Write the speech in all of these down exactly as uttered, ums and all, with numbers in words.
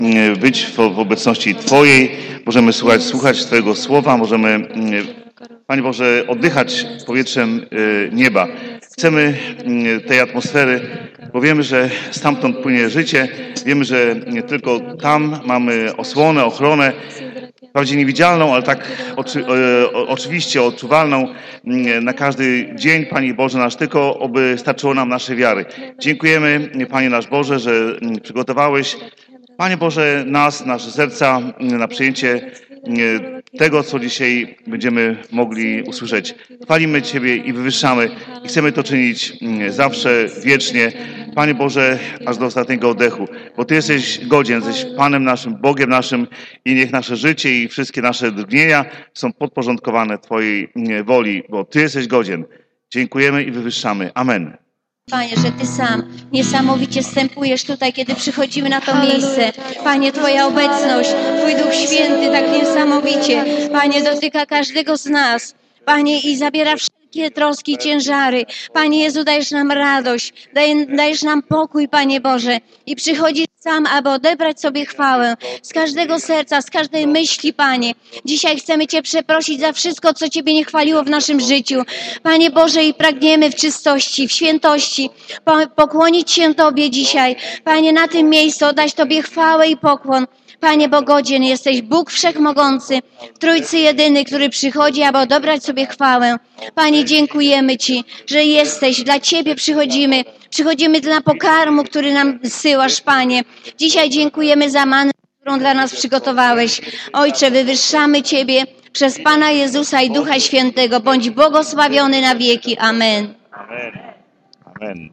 być w obecności Twojej, możemy słuchać, słuchać Twojego słowa, możemy, Panie Boże, oddychać powietrzem nieba. Chcemy tej atmosfery, bo wiemy, że stamtąd płynie życie, wiemy, że tylko tam mamy osłonę, ochronę, wprawdzie niewidzialną, ale tak oczy, o, oczywiście odczuwalną na każdy dzień, Panie Boże nasz, tylko oby starczyło nam naszej wiary. Dziękujemy, Panie nasz Boże, że przygotowałeś, Panie Boże, nas, nasze serca na przyjęcie tego, co dzisiaj będziemy mogli usłyszeć. Chwalimy Ciebie i wywyższamy i chcemy to czynić zawsze, wiecznie. Panie Boże, aż do ostatniego oddechu, bo Ty jesteś godzien, jesteś Panem naszym, Bogiem naszym i niech nasze życie i wszystkie nasze drgnienia są podporządkowane Twojej woli, bo Ty jesteś godzien. Dziękujemy i wywyższamy. Amen. Panie, że Ty sam niesamowicie wstępujesz tutaj, kiedy przychodzimy na to miejsce. Panie, Twoja obecność, Twój Duch Święty tak niesamowicie, Panie, dotyka każdego z nas. Panie, i zabiera wszystkie troski, ciężary. Panie Jezu, dajesz nam radość, daj, dajesz nam pokój, Panie Boże. I przychodzisz sam, aby odebrać sobie chwałę z każdego serca, z każdej myśli, Panie. Dzisiaj chcemy Cię przeprosić za wszystko, co Ciebie nie chwaliło w naszym życiu. Panie Boże, i pragniemy w czystości, w świętości pokłonić się Tobie dzisiaj. Panie, na tym miejscu oddać Tobie chwałę i pokłon. Panie, bo godzien jesteś Bóg Wszechmogący, w Trójcy Jedyny, który przychodzi, aby odebrać sobie chwałę. Panie, dziękujemy Ci, że jesteś, dla Ciebie przychodzimy. Przychodzimy dla pokarmu, który nam zsyłasz, Panie. Dzisiaj dziękujemy za mannę, którą dla nas przygotowałeś. Ojcze, wywyższamy Ciebie przez Pana Jezusa i Ducha Świętego. Bądź błogosławiony na wieki. Amen. Amen. Amen.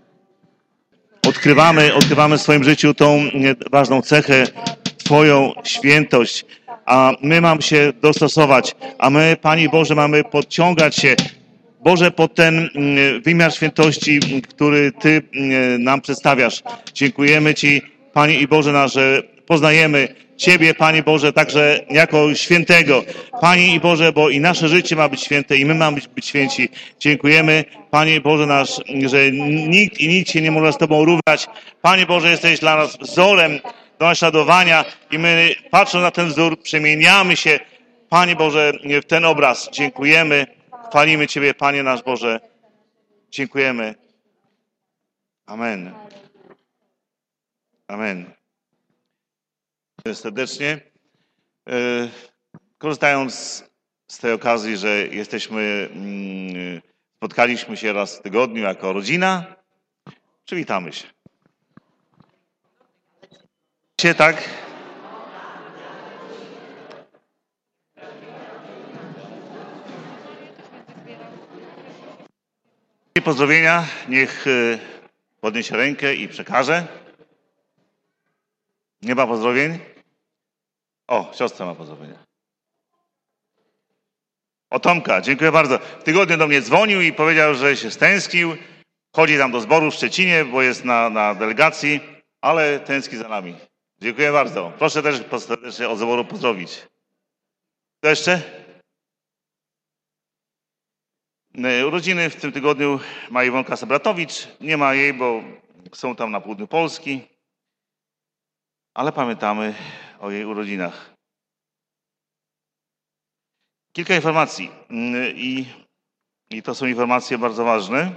Odkrywamy, odkrywamy w swoim życiu tą ważną cechę, Twoją świętość, a my mamy się dostosować, a my, Panie Boże, mamy podciągać się, Boże, pod ten wymiar świętości, który Ty nam przedstawiasz. Dziękujemy Ci, Panie i Boże nasz, że poznajemy Ciebie, Panie Boże, także jako świętego. Panie i Boże, bo i nasze życie ma być święte i my mamy być, być święci. Dziękujemy, Panie Boże nasz, że nikt i nic się nie może z Tobą równać. Panie Boże, jesteś dla nas wzorem do naśladowania i my, patrząc na ten wzór, przemieniamy się, Panie Boże, w ten obraz. Dziękujemy, chwalimy Ciebie, Panie nasz Boże. Dziękujemy. Amen. Amen. Serdecznie. Korzystając z tej okazji, że jesteśmy, spotkaliśmy się raz w tygodniu jako rodzina, przywitamy się. Się tak? Pozdrowienia, niech podniesie rękę i przekaże. Nie ma pozdrowień? O, siostra ma pozdrowienia. O Tomka, dziękuję bardzo. W tygodniu do mnie dzwonił i powiedział, że się stęsknił. Chodzi tam do zboru w Szczecinie, bo jest na, na delegacji, ale tęskni za nami. Dziękuję bardzo. Proszę też serdecznie od zboru pozdrowić. Kto jeszcze? Urodziny w tym tygodniu ma Iwonka Sabratowicz. Nie ma jej, bo są tam na południu Polski. Ale pamiętamy o jej urodzinach. Kilka informacji. I, i to są informacje bardzo ważne.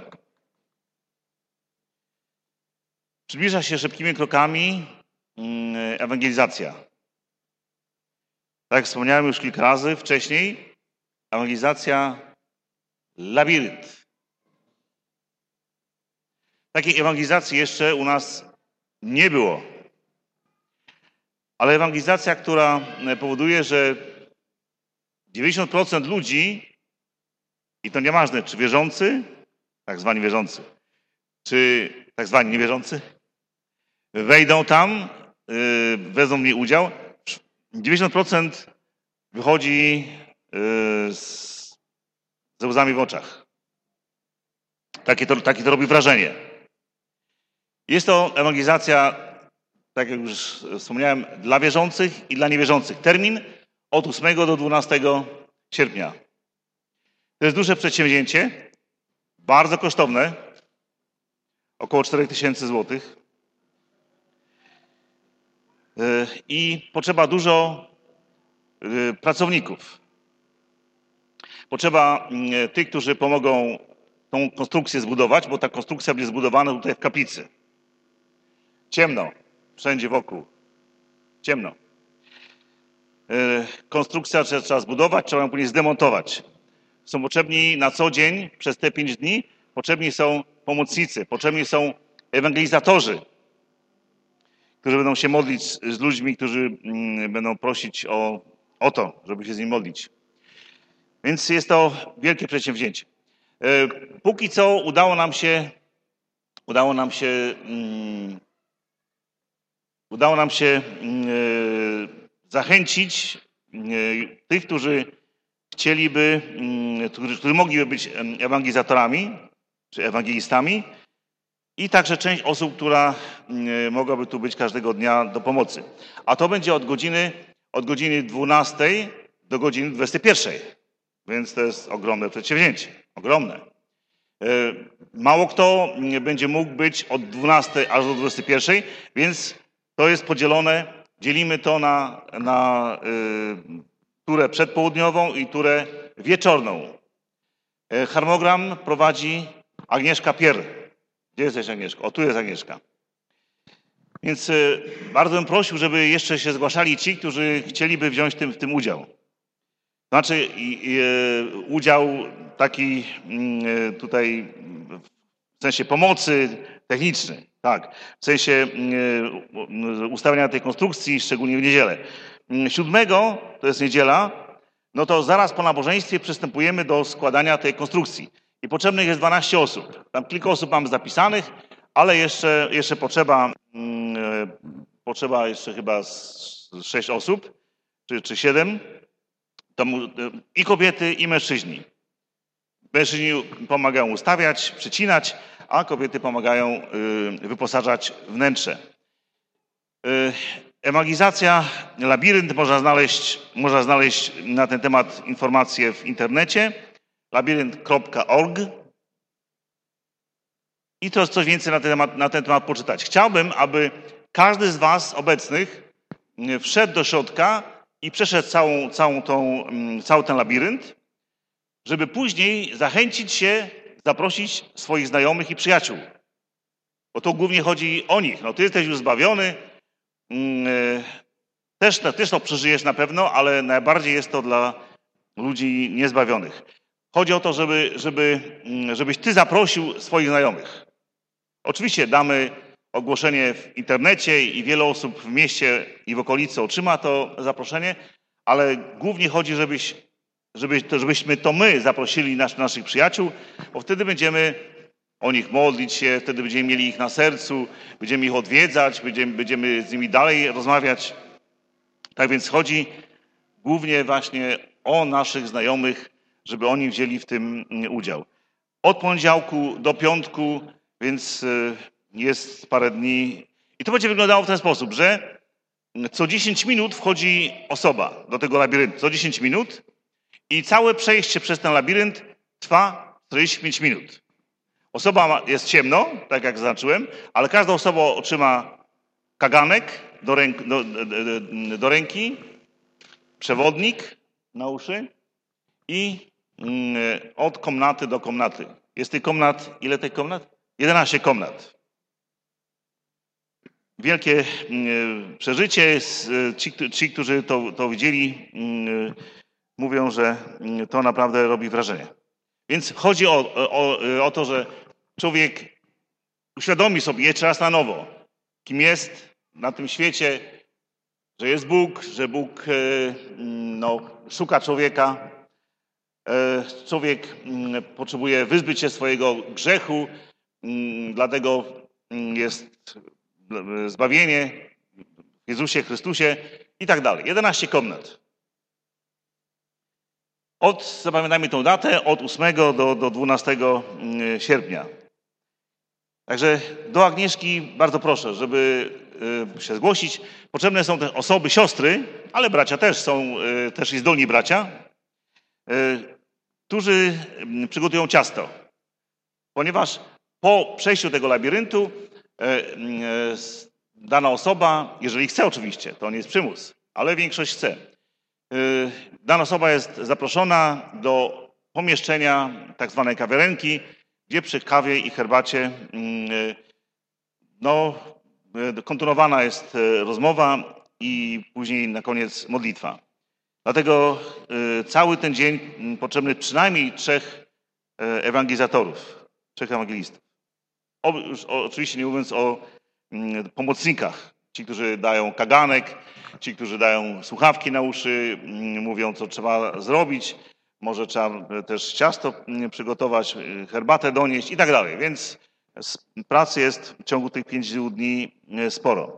Przybliża się szybkimi krokami ewangelizacja. Tak jak wspomniałem już kilka razy wcześniej, ewangelizacja labirynt. Takiej ewangelizacji jeszcze u nas nie było. Ale ewangelizacja, która powoduje, że dziewięćdziesiąt procent ludzi, i to nieważne, czy wierzący, tak zwani wierzący, czy tak zwani niewierzący, wejdą tam, yy, wezmą w niej udział, dziewięćdziesiąt procent wychodzi yy, z, ze łzami w oczach. Takie to, takie to robi wrażenie. Jest to ewangelizacja, tak jak już wspomniałem, dla wierzących i dla niewierzących. Termin od ósmego do dwunastego sierpnia. To jest duże przedsięwzięcie, bardzo kosztowne, około cztery tysiące złotych. i potrzeba dużo pracowników. Potrzeba tych, którzy pomogą tą konstrukcję zbudować, bo ta konstrukcja będzie zbudowana tutaj w kaplicy. Ciemno, wszędzie wokół. Ciemno. Konstrukcja trzeba zbudować, trzeba ją później zdemontować. Są potrzebni na co dzień, przez te pięć dni, potrzebni są pomocnicy, potrzebni są ewangelizatorzy, którzy będą się modlić z ludźmi, którzy będą prosić o, o to, żeby się z nim modlić. Więc jest to wielkie przedsięwzięcie. Póki co udało nam się, udało nam się, um, udało nam się um, zachęcić um, tych, którzy chcieliby, um, którzy, którzy mogliby być ewangelizatorami, czy ewangelistami, i także część osób, która um, mogłaby tu być każdego dnia do pomocy. A to będzie od godziny, od godziny dwunastej do godziny dwudziestej pierwszej. Więc to jest ogromne przedsięwzięcie. Ogromne. Mało kto będzie mógł być od dwunastej aż do dwudziestej pierwszej, więc to jest podzielone. Dzielimy to na, na y, turę przedpołudniową i turę wieczorną. Harmonogram prowadzi Agnieszka Pier. Gdzie jesteś, Agnieszko? O, tu jest Agnieszka. Więc y, bardzo bym prosił, żeby jeszcze się zgłaszali ci, którzy chcieliby wziąć tym, w tym udział. Znaczy e, udział taki e, tutaj w sensie pomocy technicznej, tak, w sensie e, ustawienia tej konstrukcji, szczególnie w niedzielę. Siódmego, to jest niedziela, no to zaraz po nabożeństwie przystępujemy do składania tej konstrukcji. I potrzebnych jest dwanaście osób. Tam kilka osób mamy zapisanych, ale jeszcze, jeszcze potrzeba, e, potrzeba jeszcze chyba sześć osób, czy, czy siedem. To i kobiety, i mężczyźni. Mężczyźni pomagają ustawiać, przycinać, a kobiety pomagają wyposażać wnętrze. Ewangelizacja, labirynt, można znaleźć, można znaleźć na ten temat informacje w internecie, labirynt kropka org, i to coś więcej na ten temat, na ten temat poczytać. Chciałbym, aby każdy z was obecnych wszedł do środka i przeszedł całą, całą tą, cały ten labirynt, żeby później zachęcić się, zaprosić swoich znajomych i przyjaciół. Bo to głównie chodzi o nich. No, ty jesteś już zbawiony, też, też to przeżyjesz na pewno, ale najbardziej jest to dla ludzi niezbawionych. Chodzi o to, żeby, żeby, żebyś ty zaprosił swoich znajomych. Oczywiście damy ogłoszenie w internecie i wiele osób w mieście i w okolicy otrzyma to zaproszenie, ale głównie chodzi, żebyś, żebyś, to, żebyśmy to my zaprosili nas, naszych przyjaciół, bo wtedy będziemy o nich modlić się, wtedy będziemy mieli ich na sercu, będziemy ich odwiedzać, będziemy, będziemy z nimi dalej rozmawiać. Tak więc chodzi głównie właśnie o naszych znajomych, żeby oni wzięli w tym udział. Od poniedziałku do piątku, więc jest parę dni. I to będzie wyglądało w ten sposób, że co dziesięć minut wchodzi osoba do tego labiryntu. Co dziesięć minut i całe przejście przez ten labirynt trwa czterdzieści pięć minut. Osoba ma, jest ciemno, tak jak zaznaczyłem, ale każda osoba otrzyma kaganek do, ręk, do, do, do ręki, przewodnik na uszy i mm, od komnaty do komnaty. Jest tych komnat, ile tych komnat? jedenaście komnat. Wielkie mm, przeżycie. Ci, ci którzy to, to widzieli, mm, mówią, że to naprawdę robi wrażenie. Więc chodzi o, o, o to, że człowiek uświadomi sobie jeszcze raz na nowo, kim jest na tym świecie, że jest Bóg, że Bóg no, szuka człowieka. Człowiek potrzebuje wyzbyć się swojego grzechu, dlatego jest zbawienie w Jezusie Chrystusie i tak dalej. jedenaście komnat. Od, zapamiętajmy tą datę, od ósmego do, do dwunastego sierpnia. Także do Agnieszki bardzo proszę, żeby się zgłosić. Potrzebne są też osoby, siostry, ale bracia też są, też i zdolni bracia, którzy przygotują ciasto. Ponieważ po przejściu tego labiryntu dana osoba, jeżeli chce oczywiście, to nie jest przymus, ale większość chce. Dana osoba jest zaproszona do pomieszczenia tak zwanej kawiarenki, gdzie przy kawie i herbacie no, kontynuowana jest rozmowa i później na koniec modlitwa. Dlatego cały ten dzień potrzebny przynajmniej trzech ewangelizatorów, trzech ewangelistów. O, już oczywiście nie mówiąc o pomocnikach, ci, którzy dają kaganek, ci, którzy dają słuchawki na uszy, mówią, co trzeba zrobić, może trzeba też ciasto przygotować, herbatę donieść i tak dalej. Więc pracy jest w ciągu tych pięciu dni sporo.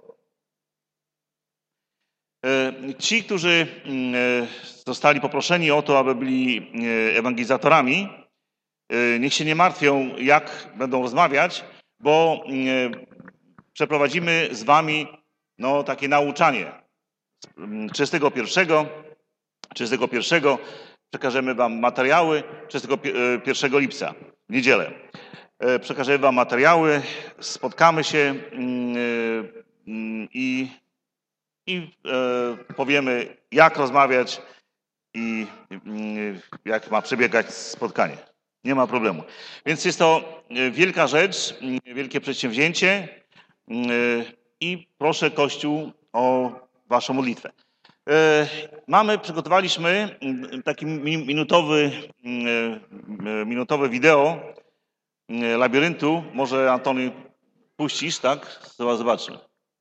Ci, którzy zostali poproszeni o to, aby byli ewangelizatorami, niech się nie martwią, jak będą rozmawiać, bo przeprowadzimy z wami no, takie nauczanie. trzydziestego pierwszego przekażemy wam materiały, trzydziestego pierwszego lipca, w niedzielę. Przekażemy wam materiały, spotkamy się i, i powiemy, jak rozmawiać i jak ma przebiegać spotkanie. Nie ma problemu. Więc jest to wielka rzecz, wielkie przedsięwzięcie i proszę Kościół o waszą modlitwę. Mamy, przygotowaliśmy taki minutowy, minutowe wideo labiryntu. Może Antoni puścisz, tak? Zobaczmy.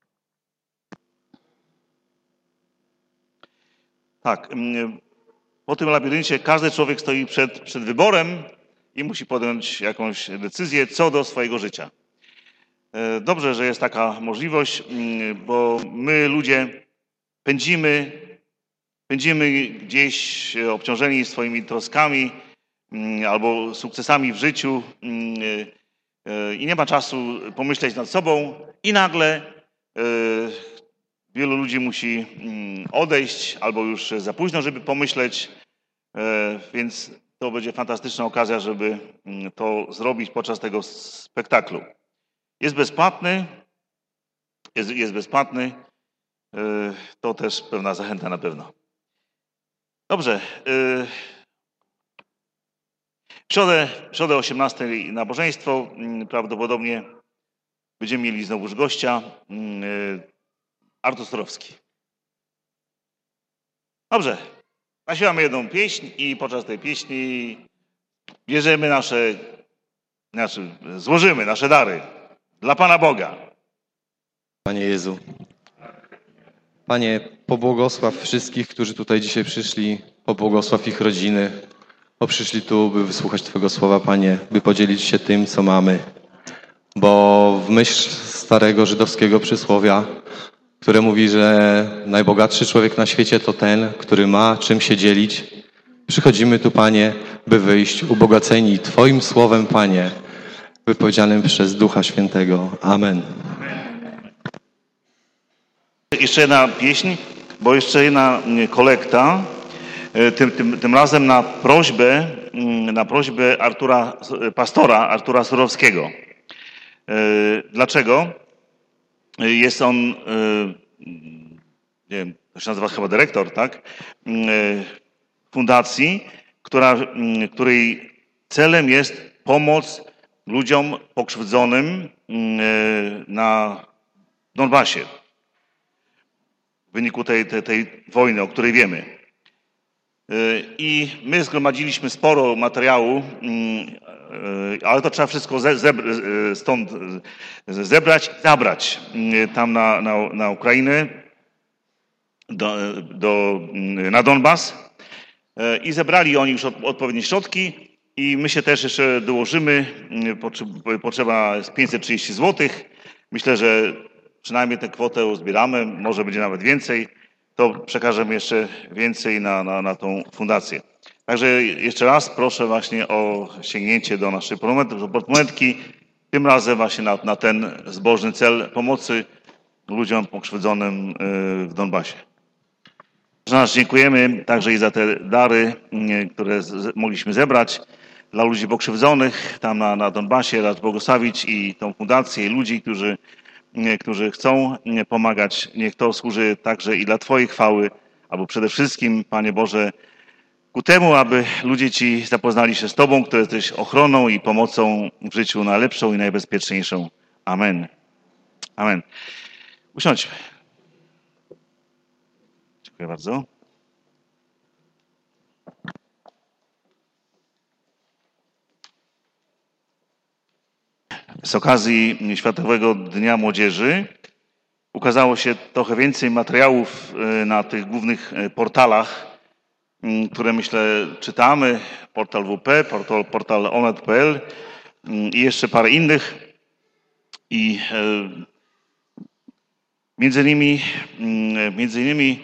Tak. Po tym labiryncie każdy człowiek stoi przed, przed wyborem i musi podjąć jakąś decyzję co do swojego życia. Dobrze, że jest taka możliwość, bo my ludzie pędzimy, pędzimy gdzieś obciążeni swoimi troskami albo sukcesami w życiu i nie ma czasu pomyśleć nad sobą i nagle wielu ludzi musi odejść albo już za późno, żeby pomyśleć, więc to będzie fantastyczna okazja, żeby to zrobić podczas tego spektaklu. Jest bezpłatny, jest, jest bezpłatny, to też pewna zachęta na pewno. Dobrze. W środę, w środę osiemnastej nabożeństwo, prawdopodobnie będziemy mieli znowuż gościa, Artur Storowski. Dobrze. Naśpiewamy jedną pieśń i podczas tej pieśni bierzemy nasze, znaczy złożymy nasze dary dla Pana Boga. Panie Jezu, Panie, pobłogosław wszystkich, którzy tutaj dzisiaj przyszli, pobłogosław ich rodziny, bo przyszli tu, by wysłuchać Twojego słowa, Panie, by podzielić się tym, co mamy. Bo w myśl starego żydowskiego przysłowia, które mówi, że najbogatszy człowiek na świecie to ten, który ma czym się dzielić. Przychodzimy tu, Panie, by wyjść ubogaceni Twoim słowem, Panie, wypowiedzianym przez Ducha Świętego. Amen. Jeszcze jedna pieśń, bo jeszcze jedna kolekta, tym, tym, tym razem na prośbę, na prośbę Artura, pastora Artura Surowskiego. Dlaczego? Jest on, nie wiem, to się nazywa chyba dyrektor, tak? Fundacji, która, której celem jest pomoc ludziom pokrzywdzonym na Donbasie w wyniku tej, tej, tej wojny, o której wiemy. I my zgromadziliśmy sporo materiału, ale to trzeba wszystko stąd zebrać i zabrać tam na, na, na Ukrainę, do, do, na Donbas. I zebrali oni już odpowiednie środki i my się też jeszcze dołożymy. Potrzeba jest pięćset trzydzieści złotych. Myślę, że przynajmniej tę kwotę uzbieramy, może będzie nawet więcej. To przekażemy jeszcze więcej na, na, na tą fundację. Także jeszcze raz proszę właśnie o sięgnięcie do naszej portmonetki, tym razem właśnie na, na ten zbożny cel pomocy ludziom pokrzywdzonym w Donbasie. Nasz dziękujemy także i za te dary, które z, mogliśmy zebrać dla ludzi pokrzywdzonych tam na, na Donbasie, raz błogosławić i tą fundację, i ludzi, którzy którzy chcą pomagać. Niech to służy także i dla Twojej chwały, albo przede wszystkim, Panie Boże, ku temu, aby ludzie Ci zapoznali się z Tobą, który jesteś ochroną i pomocą w życiu najlepszą i najbezpieczniejszą. Amen. Amen. Usiądźmy. Dziękuję bardzo. Z okazji Światowego Dnia Młodzieży ukazało się trochę więcej materiałów na tych głównych portalach, które myślę czytamy. Portal W P, portal, portal onet kropka p l i jeszcze parę innych. I między innymi, między innymi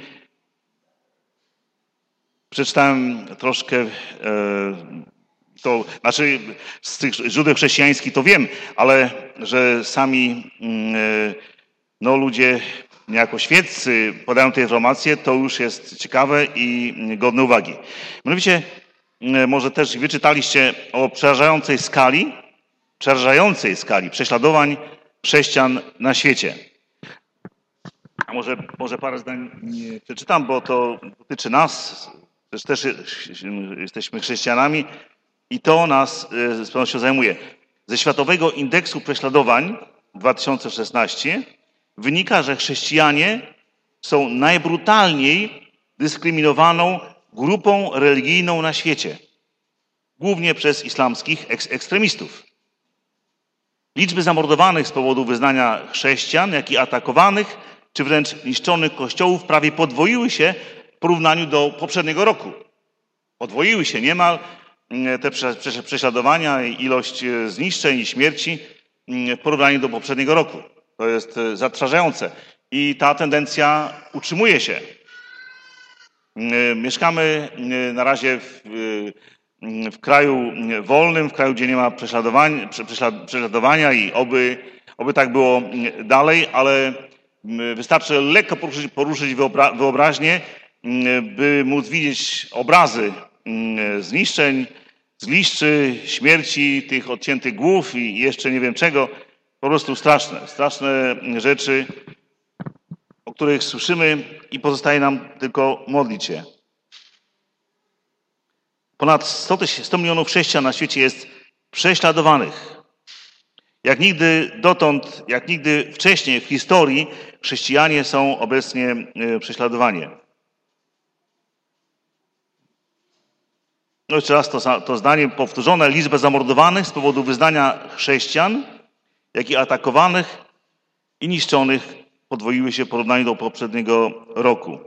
przeczytałem troszkę to, znaczy z tych źródeł chrześcijańskich to wiem, ale że sami no, ludzie niejako świeccy podają te informacje, to już jest ciekawe i godne uwagi. Mianowicie może też wyczytaliście o przerażającej skali, przerażającej skali prześladowań chrześcijan na świecie. A może, może parę zdań nie przeczytam, bo to dotyczy nas, też, też jesteśmy chrześcijanami i to nas z pewnością zajmuje. Ze Światowego Indeksu Prześladowań dwa tysiące szesnaście wynika, że chrześcijanie są najbrutalniej dyskryminowaną grupą religijną na świecie, głównie przez islamskich eks- ekstremistów. Liczby zamordowanych z powodu wyznania chrześcijan, jak i atakowanych, czy wręcz niszczonych kościołów prawie podwoiły się w porównaniu do poprzedniego roku. Podwoiły się niemal te prześladowania, ilość zniszczeń i śmierci w porównaniu do poprzedniego roku. To jest zatrważające i ta tendencja utrzymuje się. Mieszkamy na razie w, w kraju wolnym, w kraju, gdzie nie ma prześladowania, prześladowania i oby, oby tak było dalej, ale wystarczy lekko poruszyć, poruszyć wyobraźnię, by móc widzieć obrazy zniszczeń, zgliszczy, śmierci tych odciętych głów i jeszcze nie wiem czego. Po prostu straszne, straszne rzeczy, o których słyszymy i pozostaje nam tylko modlić się. Ponad sto milionów chrześcijan na świecie jest prześladowanych. Jak nigdy dotąd, jak nigdy wcześniej w historii chrześcijanie są obecnie prześladowani. No jeszcze raz to, to zdanie powtórzone. Liczba zamordowanych z powodu wyznania chrześcijan, jak i atakowanych i niszczonych podwoiły się w porównaniu do poprzedniego roku.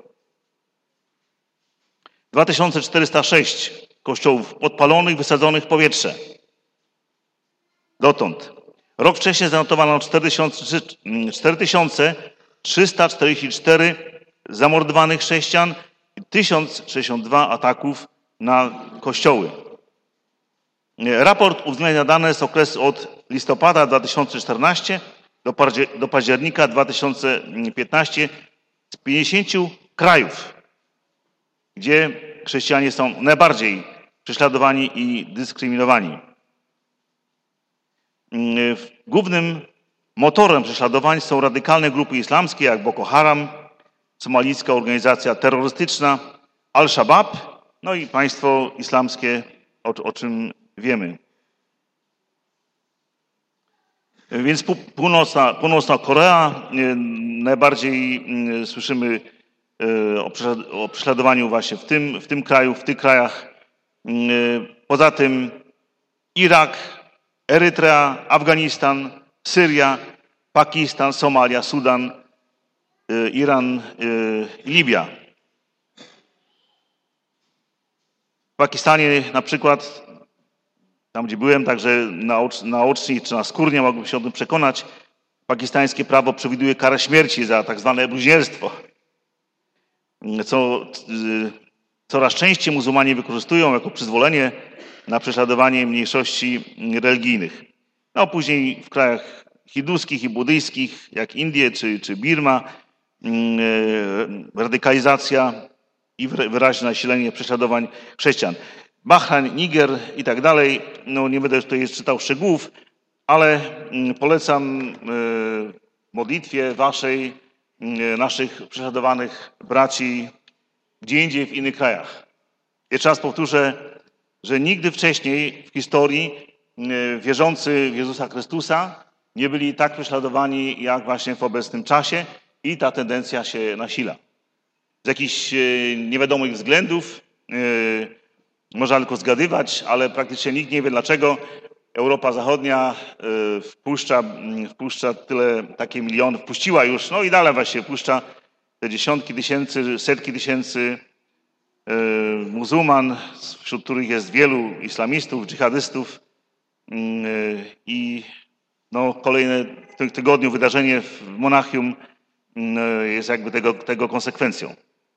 dwa tysiące czterysta sześć kościołów podpalonych, wysadzonych w powietrze. Dotąd. Rok wcześniej zanotowano cztery tysiące trzysta czterdzieści cztery zamordowanych chrześcijan i tysiąc sześćdziesiąt dwa ataków na kościoły. Raport uwzględnia dane z okresu od listopada dwa tysiące czternastego do października dwa tysiące piętnastego z pięćdziesięciu krajów, gdzie chrześcijanie są najbardziej prześladowani i dyskryminowani. Głównym motorem prześladowań są radykalne grupy islamskie jak Boko Haram, somalijska organizacja terrorystyczna, Al-Shabaab, no i państwo islamskie, o, o czym wiemy. Więc północna, północna Korea, najbardziej słyszymy o prześladowaniu właśnie w tym, w tym kraju, w tych krajach. Poza tym Irak, Erytrea, Afganistan, Syria, Pakistan, Somalia, Sudan, Iran i Libia. W Pakistanie na przykład, tam gdzie byłem, także naocznie czy naskórnie mogłem się o tym przekonać, pakistańskie prawo przewiduje karę śmierci za tak zwane bluźnierstwo, co coraz częściej muzułmanie wykorzystują jako przyzwolenie na prześladowanie mniejszości religijnych. No później w krajach hinduskich i buddyjskich, jak Indie czy, czy Birma, radykalizacja i wyraźne nasilenie prześladowań chrześcijan. Bahrain, Niger i tak dalej. No nie będę tutaj czytał szczegółów, ale polecam modlitwie waszej, naszych prześladowanych braci gdzie indziej w innych krajach. Jeszcze raz powtórzę, że nigdy wcześniej w historii wierzący w Jezusa Chrystusa nie byli tak prześladowani jak właśnie w obecnym czasie i ta tendencja się nasila. Z jakichś niewiadomych względów, można tylko zgadywać, ale praktycznie nikt nie wie dlaczego Europa Zachodnia wpuszcza, wpuszcza tyle, takie miliony, wpuściła już, no i dalej właśnie wpuszcza te dziesiątki tysięcy, setki tysięcy muzułman, wśród których jest wielu islamistów, dżihadystów i no, kolejne w tym tygodniu wydarzenie w Monachium jest jakby tego, tego konsekwencją.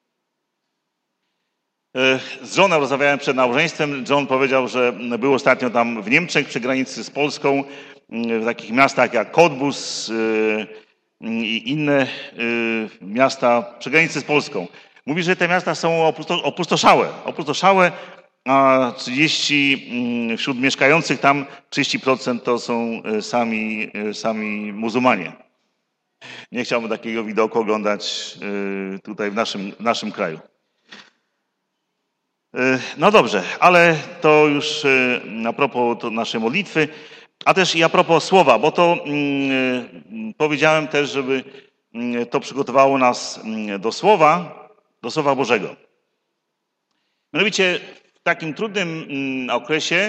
Z Johnem rozmawiałem przed nabożeństwem. John powiedział, że był ostatnio tam w Niemczech przy granicy z Polską, w takich miastach jak Cottbus i inne miasta przy granicy z Polską. Mówi, że te miasta są opustoszałe, opustoszałe, a trzydzieści wśród mieszkających tam trzydzieści procent to są sami, sami muzułmanie. Nie chciałbym takiego widoku oglądać tutaj w naszym, w naszym kraju. No dobrze, ale to już a propos to naszej modlitwy, a też i a propos słowa, bo to mm, powiedziałem też, żeby to przygotowało nas do słowa, do Słowa Bożego. Mianowicie w takim trudnym okresie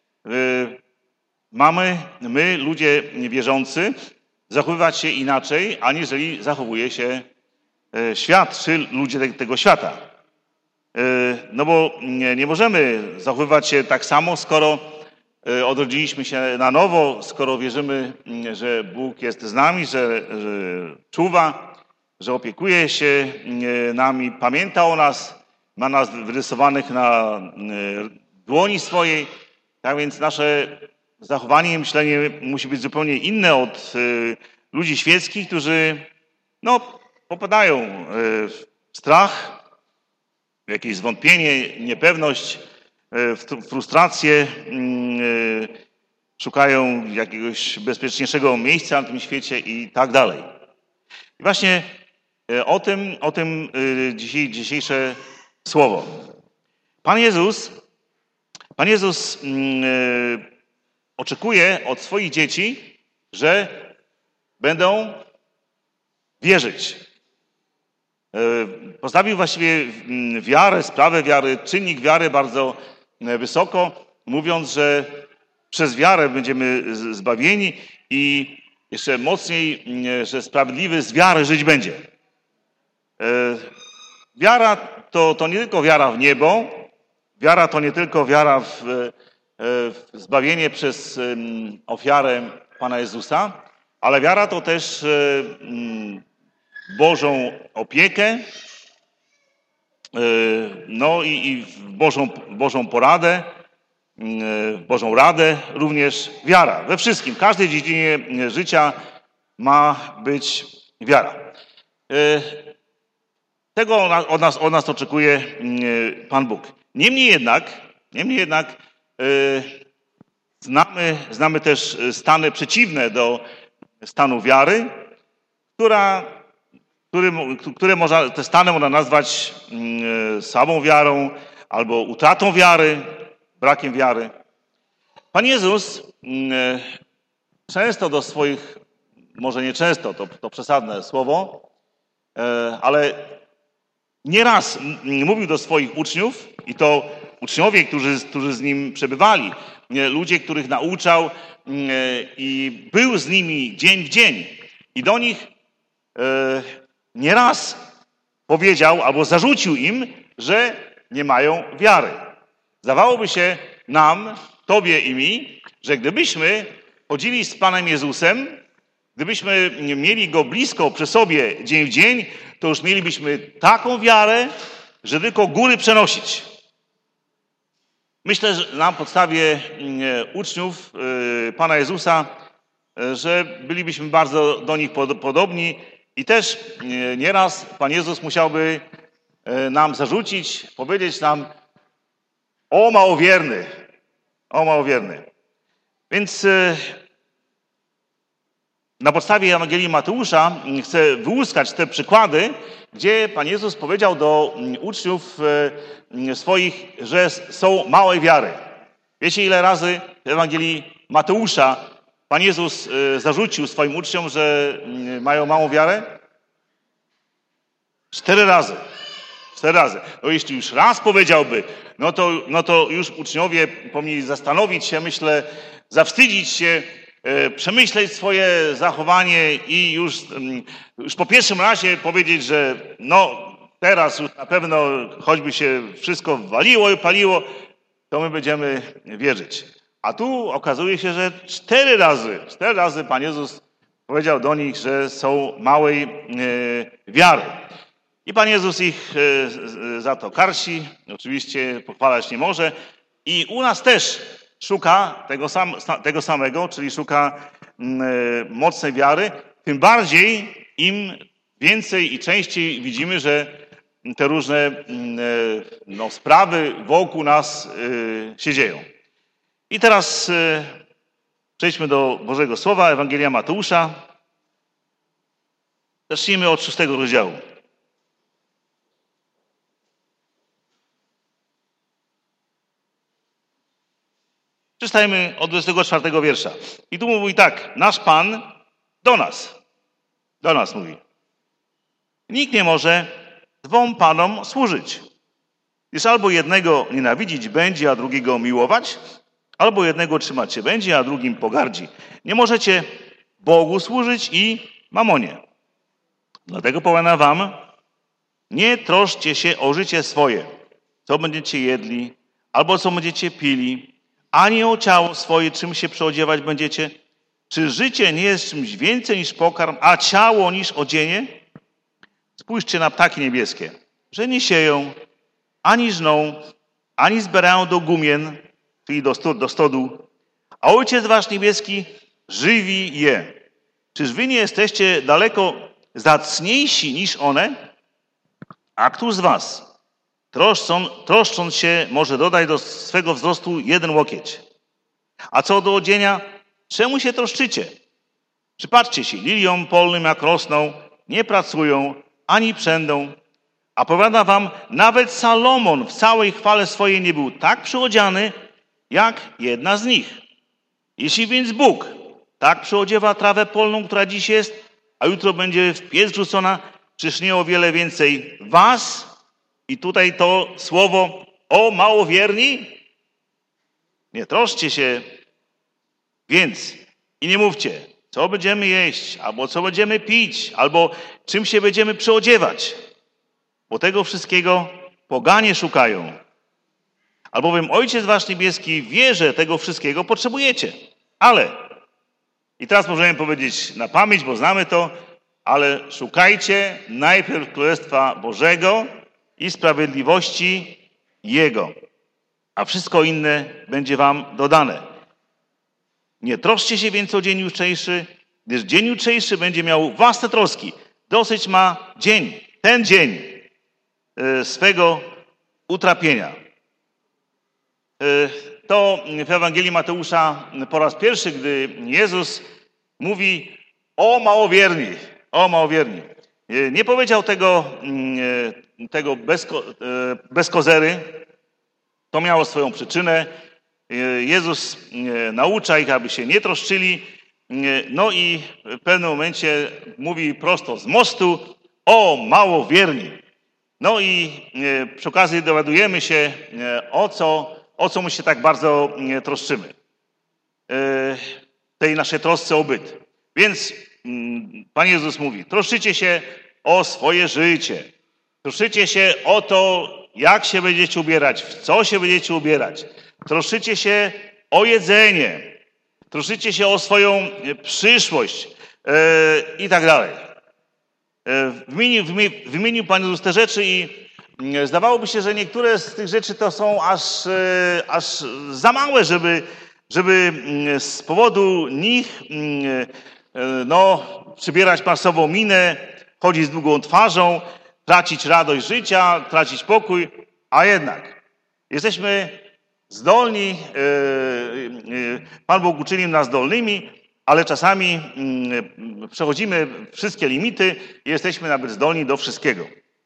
mamy, my, ludzie wierzący, zachowywać się inaczej, aniżeli zachowuje się świat, czy ludzie tego świata. No bo nie, nie możemy zachowywać się tak samo, skoro odrodziliśmy się na nowo, skoro wierzymy, że Bóg jest z nami, że, że czuwa, że opiekuje się nami, pamięta o nas, ma nas wyrysowanych na dłoni swojej. Tak więc nasze zachowanie i myślenie musi być zupełnie inne od ludzi świeckich, którzy no, popadają w strach, w jakieś zwątpienie, niepewność, w frustrację, szukają jakiegoś bezpieczniejszego miejsca na tym świecie i tak dalej. I właśnie o tym, o tym dzisiaj, dzisiejsze słowo. Pan Jezus, Pan Jezus oczekuje od swoich dzieci, że będą wierzyć. Postawił właściwie wiarę, sprawę wiary, czynnik wiary bardzo wysoko, mówiąc, że przez wiarę będziemy zbawieni i jeszcze mocniej, że sprawiedliwy z wiary żyć będzie. Wiara to, to nie tylko wiara w niebo, wiara to nie tylko wiara w, w zbawienie przez ofiarę Pana Jezusa, ale wiara to też Bożą opiekę, no i, i Bożą, Bożą poradę, Bożą radę, również wiara. We wszystkim, w każdej dziedzinie życia ma być wiara. Tego od nas, od nas oczekuje Pan Bóg. Niemniej jednak, niemniej jednak znamy, znamy też stany przeciwne do stanu wiary, która Który, które można, te stany można nazwać słabą wiarą albo utratą wiary, brakiem wiary. Pan Jezus często do swoich, może nie często, to, to przesadne słowo, ale nieraz mówił do swoich uczniów i to uczniowie, którzy, którzy z Nim przebywali, ludzie, których nauczał i był z nimi dzień w dzień i do nich nieraz powiedział albo zarzucił im, że nie mają wiary. Zdawałoby się nam, tobie i mi, że gdybyśmy chodzili z Panem Jezusem, gdybyśmy mieli Go blisko przy sobie dzień w dzień, to już mielibyśmy taką wiarę, że tylko góry przenosić. Myślę, że na podstawie uczniów Pana Jezusa, że bylibyśmy bardzo do nich podobni i też nieraz Pan Jezus musiałby nam zarzucić, powiedzieć nam: o małowierny, o małowierny. Więc na podstawie Ewangelii Mateusza chcę wyłuskać te przykłady, gdzie Pan Jezus powiedział do uczniów swoich, że są małej wiary. Wiecie, ile razy w Ewangelii Mateusza Pan Jezus zarzucił swoim uczniom, że mają małą wiarę? Cztery razy. Cztery razy. No jeśli już raz powiedziałby, no to, no to już uczniowie powinni zastanowić się, myślę, zawstydzić się, e, przemyśleć swoje zachowanie i już, już po pierwszym razie powiedzieć, że no teraz już na pewno choćby się wszystko waliło i paliło, to my będziemy wierzyć. A tu okazuje się, że cztery razy, cztery razy Pan Jezus powiedział do nich, że są małej e, wiary. I Pan Jezus ich za to karci, oczywiście pochwalać nie może. I u nas też szuka tego, sam, tego samego, czyli szuka mocnej wiary. Tym bardziej im więcej i częściej widzimy, że te różne no, sprawy wokół nas się dzieją. I teraz przejdźmy do Bożego Słowa, Ewangelia Mateusza. Zacznijmy od szóstego rozdziału. Przeczytajmy od dwudziestego czwartego wiersza. I tu mówi tak, nasz Pan do nas, do nas mówi. Nikt nie może dwom Panom służyć, gdyż albo jednego nienawidzić będzie, a drugiego miłować, albo jednego trzymać się będzie, a drugim pogardzi. Nie możecie Bogu służyć i mamonie. Dlatego powiadam wam, nie troszcie się o życie swoje, co będziecie jedli, albo co będziecie pili, ani o ciało swoje, czym się przeodziewać będziecie. Czy życie nie jest czymś więcej niż pokarm, a ciało niż odzienie? Spójrzcie na ptaki niebieskie, że nie sieją, ani żną, ani zbierają do gumien, czyli do, sto, do stodół, a Ojciec wasz niebieski żywi je. Czyż wy nie jesteście daleko zacniejsi niż one? A któż z was, troszcząc, troszcząc się, może dodać do swego wzrostu jeden łokieć? A co do odzienia, czemu się troszczycie? Przypatrzcie się liliom polnym, jak rosną, nie pracują, ani przędą. A powiadam wam, nawet Salomon w całej chwale swojej nie był tak przyodziany, jak jedna z nich. Jeśli więc Bóg tak przyodziewa trawę polną, która dziś jest, a jutro będzie w piec rzucona, czyż nie o wiele więcej was? I tutaj to słowo o małowierni? Nie troszcie się więc i nie mówcie, co będziemy jeść, albo co będziemy pić, albo czym się będziemy przyodziewać. Bo tego wszystkiego poganie szukają. Albowiem Ojciec wasz niebieski wie, że tego wszystkiego potrzebujecie. Ale, i teraz możemy powiedzieć na pamięć, bo znamy to, ale szukajcie najpierw Królestwa Bożego i sprawiedliwości Jego, a wszystko inne będzie wam dodane. Nie troszcie się więc o dzień jutrzejszy, gdyż dzień jutrzejszy będzie miał własne troski. Dosyć ma dzień, ten dzień swego utrapienia. To w Ewangelii Mateusza po raz pierwszy, gdy Jezus mówi o małowierni, o małowierni. Nie powiedział tego, tego bez, bez kozery. To miało swoją przyczynę. Jezus naucza ich, aby się nie troszczyli. No i w pewnym momencie mówi prosto z mostu o małowierni. No i przy okazji dowiadujemy się, o co, o co my się tak bardzo troszczymy. Tej naszej trosce o byt. Więc Pan Jezus mówi, troszczycie się o swoje życie. Troszczycie się o to, jak się będziecie ubierać, w co się będziecie ubierać. Troszczycie się o jedzenie. Troszczycie się o swoją przyszłość yy, i tak dalej. Wymienił, wymienił Pan Jezus te rzeczy i zdawałoby się, że niektóre z tych rzeczy to są aż, aż za małe, żeby, żeby z powodu nich no, przybierać masową minę, chodzić z długą twarzą, tracić radość życia, tracić pokój, a jednak jesteśmy zdolni, Pan Bóg uczynił nas zdolnymi, ale czasami mm, przechodzimy wszystkie limity i jesteśmy nawet zdolni do wszystkiego.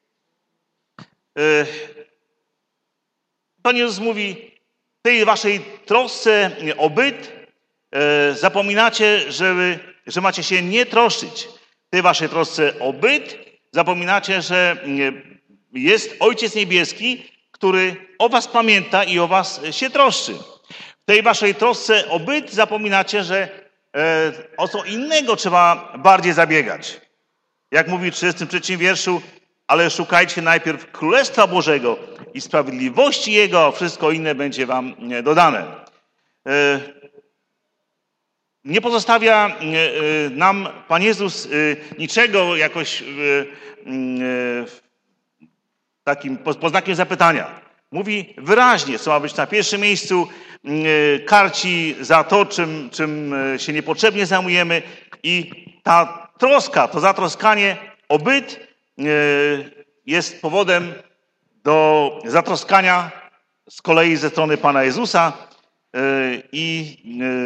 Pan Jezus mówi, w tej waszej trosce o byt zapominacie, że, że macie się nie troszczyć. W tej waszej trosce o byt zapominacie, że jest Ojciec Niebieski, który o was pamięta i o was się troszczy. W tej waszej trosce o byt zapominacie, że o co innego trzeba bardziej zabiegać. Jak mówi w trzydziestym trzecim wierszu, ale szukajcie najpierw Królestwa Bożego i sprawiedliwości Jego, a wszystko inne będzie wam dodane. Nie pozostawia nam Pan Jezus niczego jakoś takim pod znakiem zapytania. Mówi wyraźnie, co ma być na pierwszym miejscu, karci za to, czym, czym się niepotrzebnie zajmujemy i ta troska, to zatroskanie o byt jest powodem do zatroskania z kolei ze strony Pana Jezusa i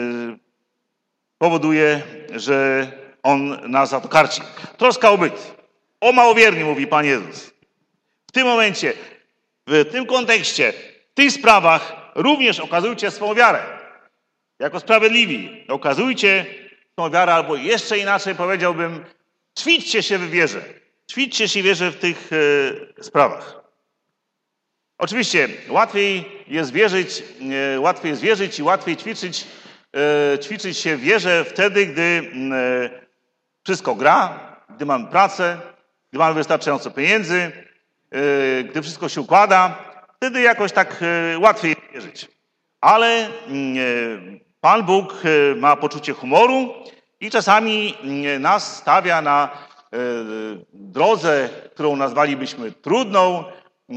powoduje, że On nas za to karci. Troska o byt. O małowierni, mówi Pan Jezus. W tym momencie, w tym kontekście, w tych sprawach również okazujcie swą wiarę. Jako sprawiedliwi okazujcie swą wiarę, albo jeszcze inaczej powiedziałbym, ćwiczcie się w wierze. Ćwiczcie się w wierze w tych e, sprawach. Oczywiście łatwiej jest wierzyć, e, łatwiej jest wierzyć i łatwiej ćwiczyć, e, ćwiczyć się w wierze wtedy, gdy e, wszystko gra, gdy mamy pracę, gdy mamy wystarczająco pieniędzy, e, gdy wszystko się układa, wtedy jakoś tak e, łatwiej jest wierzyć. Ale e, Pan Bóg e, ma poczucie humoru i czasami e, nas stawia na e, drodze, którą nazwalibyśmy trudną, e,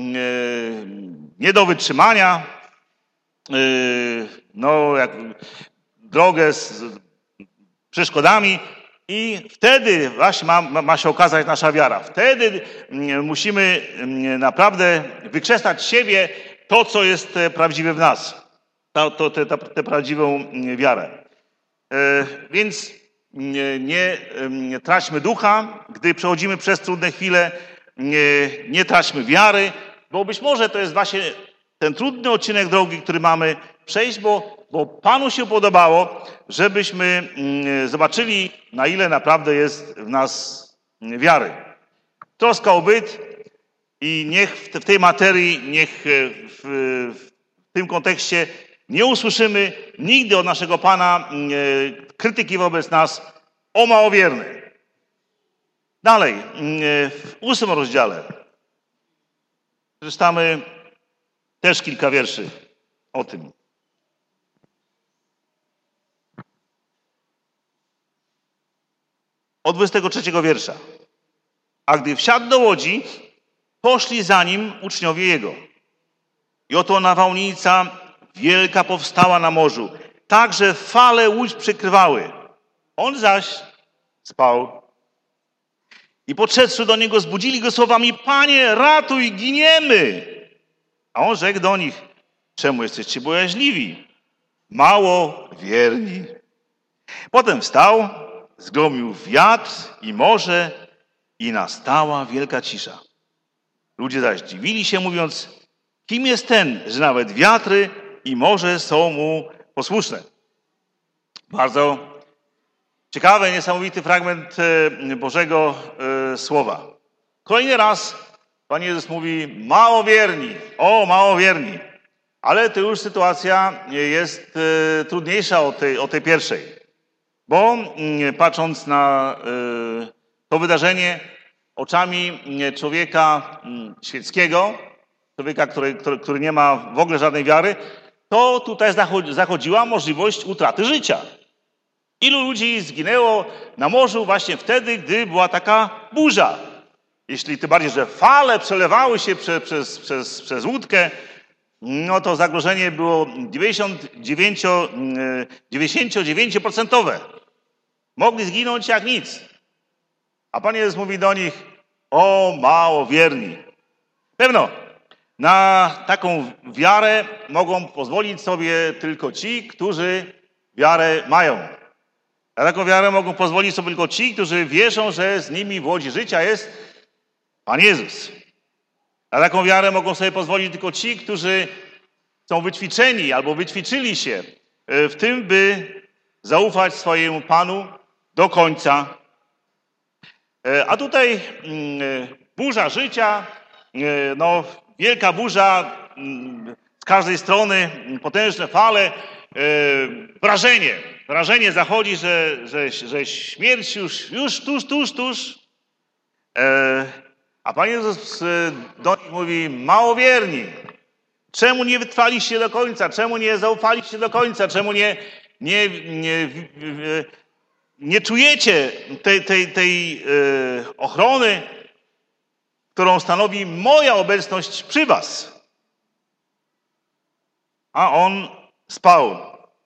nie do wytrzymania, e, no, jak, drogę z, z przeszkodami i wtedy właśnie ma, ma się okazać nasza wiara. Wtedy musimy naprawdę wykrzesać z siebie to, co jest prawdziwe w nas. To, to, tę, tę prawdziwą wiarę. E, więc nie, nie, nie traćmy ducha, gdy przechodzimy przez trudne chwile, nie, nie traćmy wiary, bo być może to jest właśnie ten trudny odcinek drogi, który mamy przejść, bo, bo Panu się podobało, żebyśmy zobaczyli, na ile naprawdę jest w nas wiary. Troska o byt i niech w tej materii, niech w, w tym kontekście nie usłyszymy nigdy od naszego Pana krytyki wobec nas o małowierny. Dalej, w ósmym rozdziale przeczytamy też kilka wierszy o tym. Od dwudziestego trzeciego wiersza. A gdy wsiadł do łodzi, poszli za nim uczniowie jego. I oto nawałnica wielka powstała na morzu, tak że fale łódź przykrywały. On zaś spał. I podszedłszy do niego, zbudzili go słowami: Panie, ratuj, giniemy! A on rzekł do nich: czemu jesteście bojaźliwi? Mało wierni. Potem wstał, zgromił wiatr i morze i nastała wielka cisza. Ludzie zaś dziwili się, mówiąc: kim jest ten, że nawet wiatry i morze są mu posłuszne? Bardzo ciekawy, niesamowity fragment Bożego Słowa. Kolejny raz Pan Jezus mówi: małowierni, o małowierni. Ale to już sytuacja jest trudniejsza od tej, od tej pierwszej. Bo patrząc na to wydarzenie oczami człowieka świeckiego, człowieka, który, który, który nie ma w ogóle żadnej wiary, to tutaj zachodziła możliwość utraty życia. Ilu ludzi zginęło na morzu właśnie wtedy, gdy była taka burza? Jeśli tym bardziej, że fale przelewały się prze, przez, przez, przez łódkę, no to zagrożenie było dziewięćdziesiąt dziewięć procent. Mogli zginąć jak nic. A Pan Jezus mówi do nich: o małowierni. Pewno, na taką wiarę mogą pozwolić sobie tylko ci, którzy wiarę mają. Na taką wiarę mogą pozwolić sobie tylko ci, którzy wierzą, że z nimi w łodzi życia jest Pan Jezus. Na taką wiarę mogą sobie pozwolić tylko ci, którzy są wyćwiczeni albo wyćwiczyli się w tym, by zaufać swojemu Panu do końca. A tutaj burza życia, no wielka burza, z każdej strony potężne fale, wrażenie, wrażenie zachodzi, że, że, że śmierć już, już tuż, tuż, tuż. A Pan Jezus do nich mówi, małowierni, czemu nie wytrwaliście do końca, czemu nie zaufaliście do końca, czemu nie, nie, nie, nie czujecie tej, tej, tej ochrony, którą stanowi moja obecność przy was. A on spał.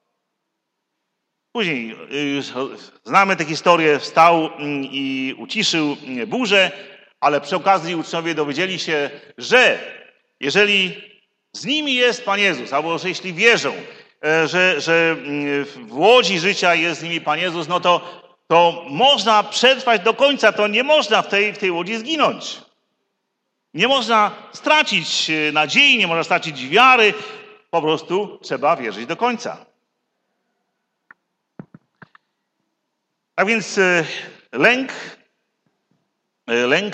Później już znamy tę historię, wstał i uciszył burzę, ale przy okazji uczniowie dowiedzieli się, że jeżeli z nimi jest Pan Jezus, albo że jeśli wierzą, że, że w łodzi życia jest z nimi Pan Jezus, no to, to można przetrwać do końca, to nie można w tej, w tej łodzi zginąć. Nie można stracić nadziei, nie można stracić wiary, po prostu trzeba wierzyć do końca. Tak więc lęk, lęk,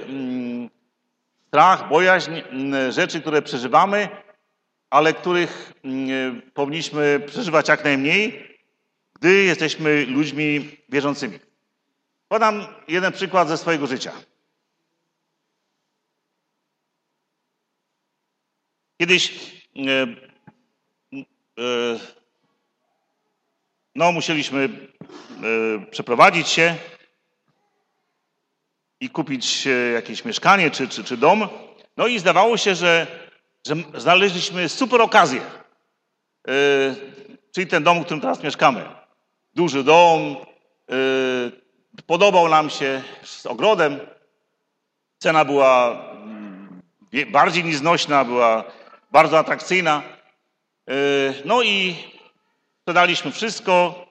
strach, bojaźń, rzeczy, które przeżywamy, ale których powinniśmy przeżywać jak najmniej, gdy jesteśmy ludźmi wierzącymi. Podam jeden przykład ze swojego życia. Kiedyś no, musieliśmy przeprowadzić się i kupić jakieś mieszkanie czy, czy, czy dom. No i zdawało się, że, że znaleźliśmy super okazję. Czyli ten dom, w którym teraz mieszkamy. Duży dom, podobał nam się, z ogrodem. Cena była bardziej niż znośna, była bardzo atrakcyjna. No i sprzedaliśmy wszystko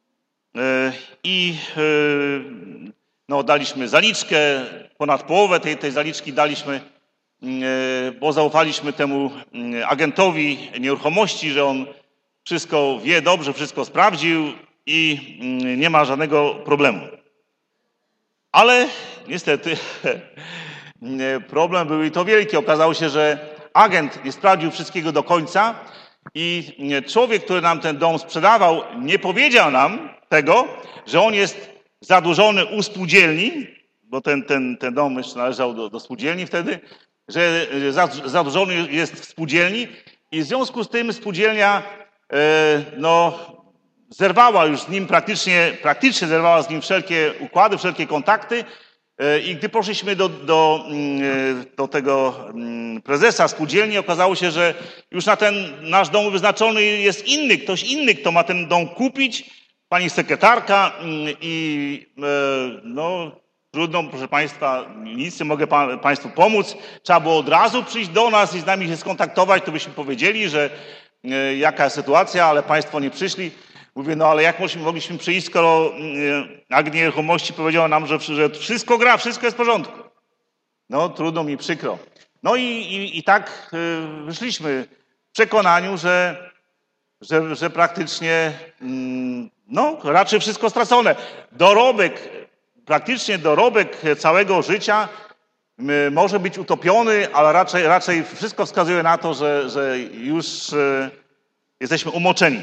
i no, daliśmy zaliczkę, ponad połowę tej, tej zaliczki daliśmy, bo zaufaliśmy temu agentowi nieruchomości, że on wszystko wie dobrze, wszystko sprawdził i nie ma żadnego problemu. Ale niestety problem był i to wielki. Okazało się, że agent nie sprawdził wszystkiego do końca i człowiek, który nam ten dom sprzedawał, nie powiedział nam tego, że on jest zadłużony u spółdzielni, bo ten, ten, ten dom jeszcze należał do, do spółdzielni wtedy, że zadłużony jest w spółdzielni i w związku z tym spółdzielnia e, no, zerwała już z nim praktycznie, praktycznie zerwała z nim wszelkie układy, wszelkie kontakty. I gdy poszliśmy do, do, do tego prezesa spółdzielni, okazało się, że już na ten nasz dom wyznaczony jest inny, ktoś inny, kto ma ten dom kupić, pani sekretarka i no trudno, proszę państwa, nic nie mogę pa, państwu pomóc. Trzeba było od razu przyjść do nas i z nami się skontaktować, to byśmy powiedzieli, że jaka jest sytuacja, ale państwo nie przyszli. Mówię, no ale jak mogliśmy przyjść, skoro agent nieruchomości powiedział nam, że, że wszystko gra, wszystko jest w porządku. No trudno mi, przykro. No i, i, i tak wyszliśmy w przekonaniu, że, że, że praktycznie no, raczej wszystko stracone. Dorobek, praktycznie dorobek całego życia może być utopiony, ale raczej, raczej wszystko wskazuje na to, że, że już jesteśmy umoczeni.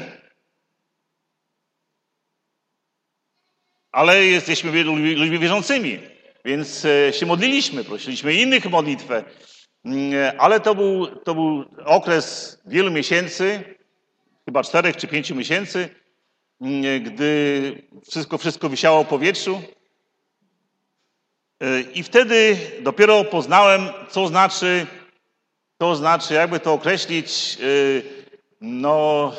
Ale jesteśmy ludźmi wierzącymi, więc się modliliśmy, prosiliśmy innych o modlitwę. Ale to był, to był okres wielu miesięcy, chyba czterech czy pięciu miesięcy, gdy wszystko, wszystko wisiało w powietrzu. I wtedy dopiero poznałem, co znaczy, to znaczy, jakby to określić, no...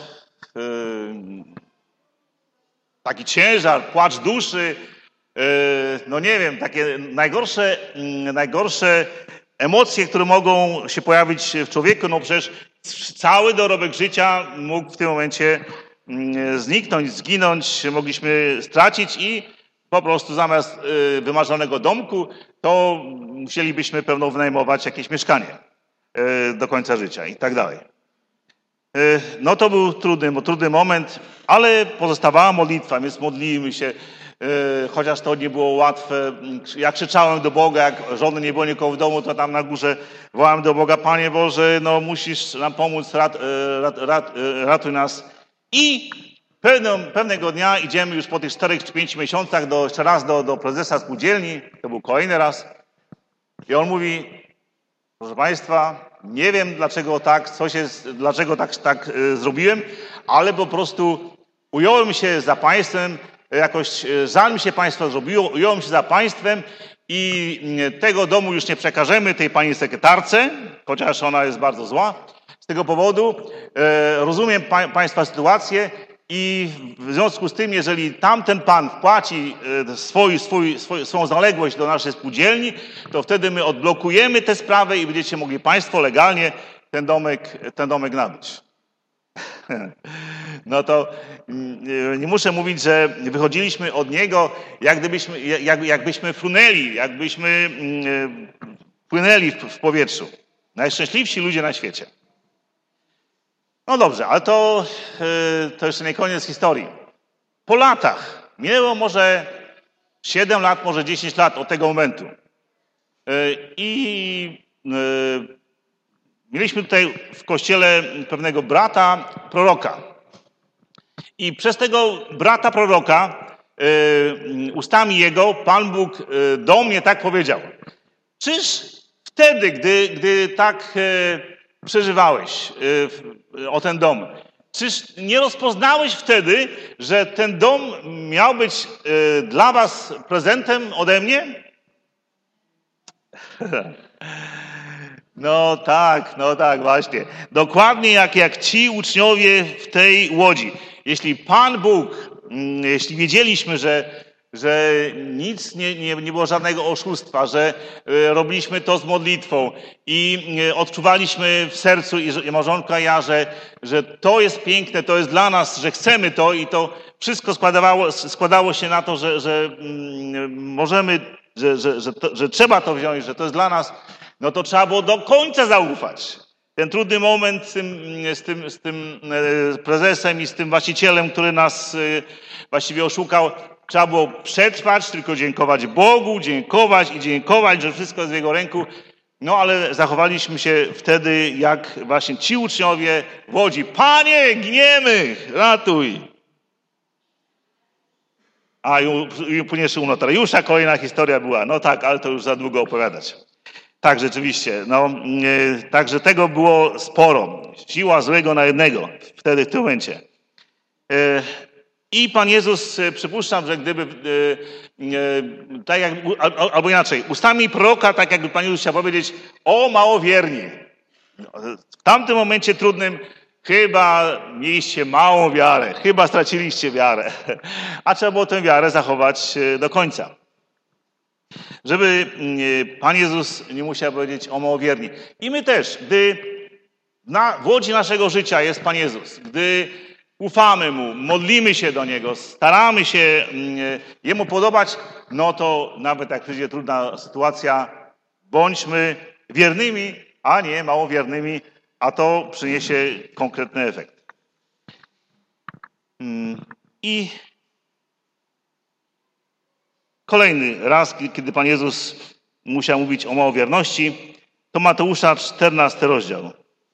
taki ciężar, płacz duszy, no nie wiem, takie najgorsze, najgorsze emocje, które mogą się pojawić w człowieku, no przecież cały dorobek życia mógł w tym momencie zniknąć, zginąć, mogliśmy stracić i po prostu zamiast wymarzonego domku, to musielibyśmy pewno wynajmować jakieś mieszkanie do końca życia i tak dalej. No to był trudny, trudny moment, ale pozostawała modlitwa, więc modliliśmy się, chociaż to nie było łatwe. Ja krzyczałem do Boga, jak żony nie było nikogo w domu, to tam na górze wołałem do Boga: Panie Boże, no musisz nam pomóc, rat, rat, rat, ratuj nas. I pewną, pewnego dnia idziemy już po tych czterech czy pięciu miesiącach do, jeszcze raz do, do prezesa spółdzielni, to był kolejny raz. I on mówi: proszę Państwa, nie wiem dlaczego tak, coś jest, dlaczego tak, tak y, zrobiłem, ale po prostu ująłem się za Państwem, jakoś y, żal mi się Państwa zrobiło, ująłem się za Państwem i y, tego domu już nie przekażemy tej Pani sekretarce, chociaż ona jest bardzo zła. Z tego powodu y, rozumiem pa, Państwa sytuację i w związku z tym, jeżeli tamten Pan wpłaci swój, swój, swój, swoją zaległość do naszej spółdzielni, to wtedy my odblokujemy tę sprawę i będziecie mogli Państwo legalnie ten domek, ten domek nabyć. No to nie muszę mówić, że wychodziliśmy od niego, jak gdybyśmy, jak, jakbyśmy frunęli, jakbyśmy płynęli w, w powietrzu. Najszczęśliwsi ludzie na świecie. No dobrze, ale to, to jeszcze nie koniec historii. Po latach, minęło może siedem lat, może dziesięć lat od tego momentu. I mieliśmy tutaj w kościele pewnego brata proroka. I przez tego brata proroka, ustami jego, Pan Bóg do mnie tak powiedział: czyż wtedy, gdy, gdy tak przeżywałeś o ten dom, czyż nie rozpoznałeś wtedy, że ten dom miał być dla was prezentem ode mnie? No tak, no tak, właśnie. Dokładnie jak, jak ci uczniowie w tej łodzi. Jeśli Pan Bóg, jeśli wiedzieliśmy, że, że nic nie, nie, nie było żadnego oszustwa, że robiliśmy to z modlitwą i odczuwaliśmy w sercu, i małżonka i ja, że, że to jest piękne, to jest dla nas, że chcemy to i to wszystko składało, składało się na to, że, że możemy, że, że, że, to, że trzeba to wziąć, że to jest dla nas, no to trzeba było do końca zaufać. Ten trudny moment z tym, z tym, z tym prezesem i z tym właścicielem, który nas właściwie oszukał, trzeba było przetrwać, tylko dziękować Bogu, dziękować i dziękować, że wszystko jest w Jego ręku. No ale zachowaliśmy się wtedy jak właśnie ci uczniowie w łodzi. Panie, giniemy, ratuj! A i później u notariusza kolejna historia była. No tak, ale to już za długo opowiadać. Tak, rzeczywiście. No, yy, także tego było sporo. Siła złego na jednego wtedy, w tym momencie. Yy, I Pan Jezus, yy, przypuszczam, że gdyby, yy, yy, tak jak, al, albo inaczej, ustami proroka, tak jakby Pan Jezus chciał powiedzieć: o małowierni. W tamtym momencie trudnym chyba mieliście małą wiarę, chyba straciliście wiarę. A trzeba było tę wiarę zachować yy, do końca. Żeby Pan Jezus nie musiał powiedzieć o małowierni. I my też, gdy na, w łodzi naszego życia jest Pan Jezus, gdy ufamy Mu, modlimy się do Niego, staramy się Jemu podobać, no to nawet jak przyjdzie trudna sytuacja, bądźmy wiernymi, a nie małowiernymi, a to przyniesie konkretny efekt. I kolejny raz, kiedy Pan Jezus musiał mówić o małowierności, to Mateusza czternasty rozdział.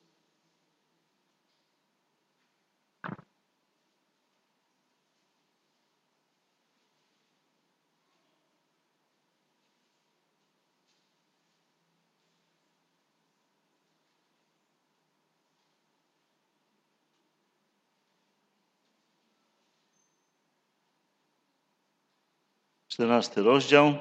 czternasty rozdział.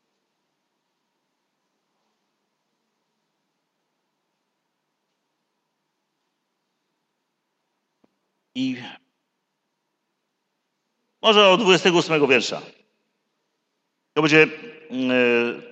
I może od dwudziestego ósmego wiersza. To będzie yy,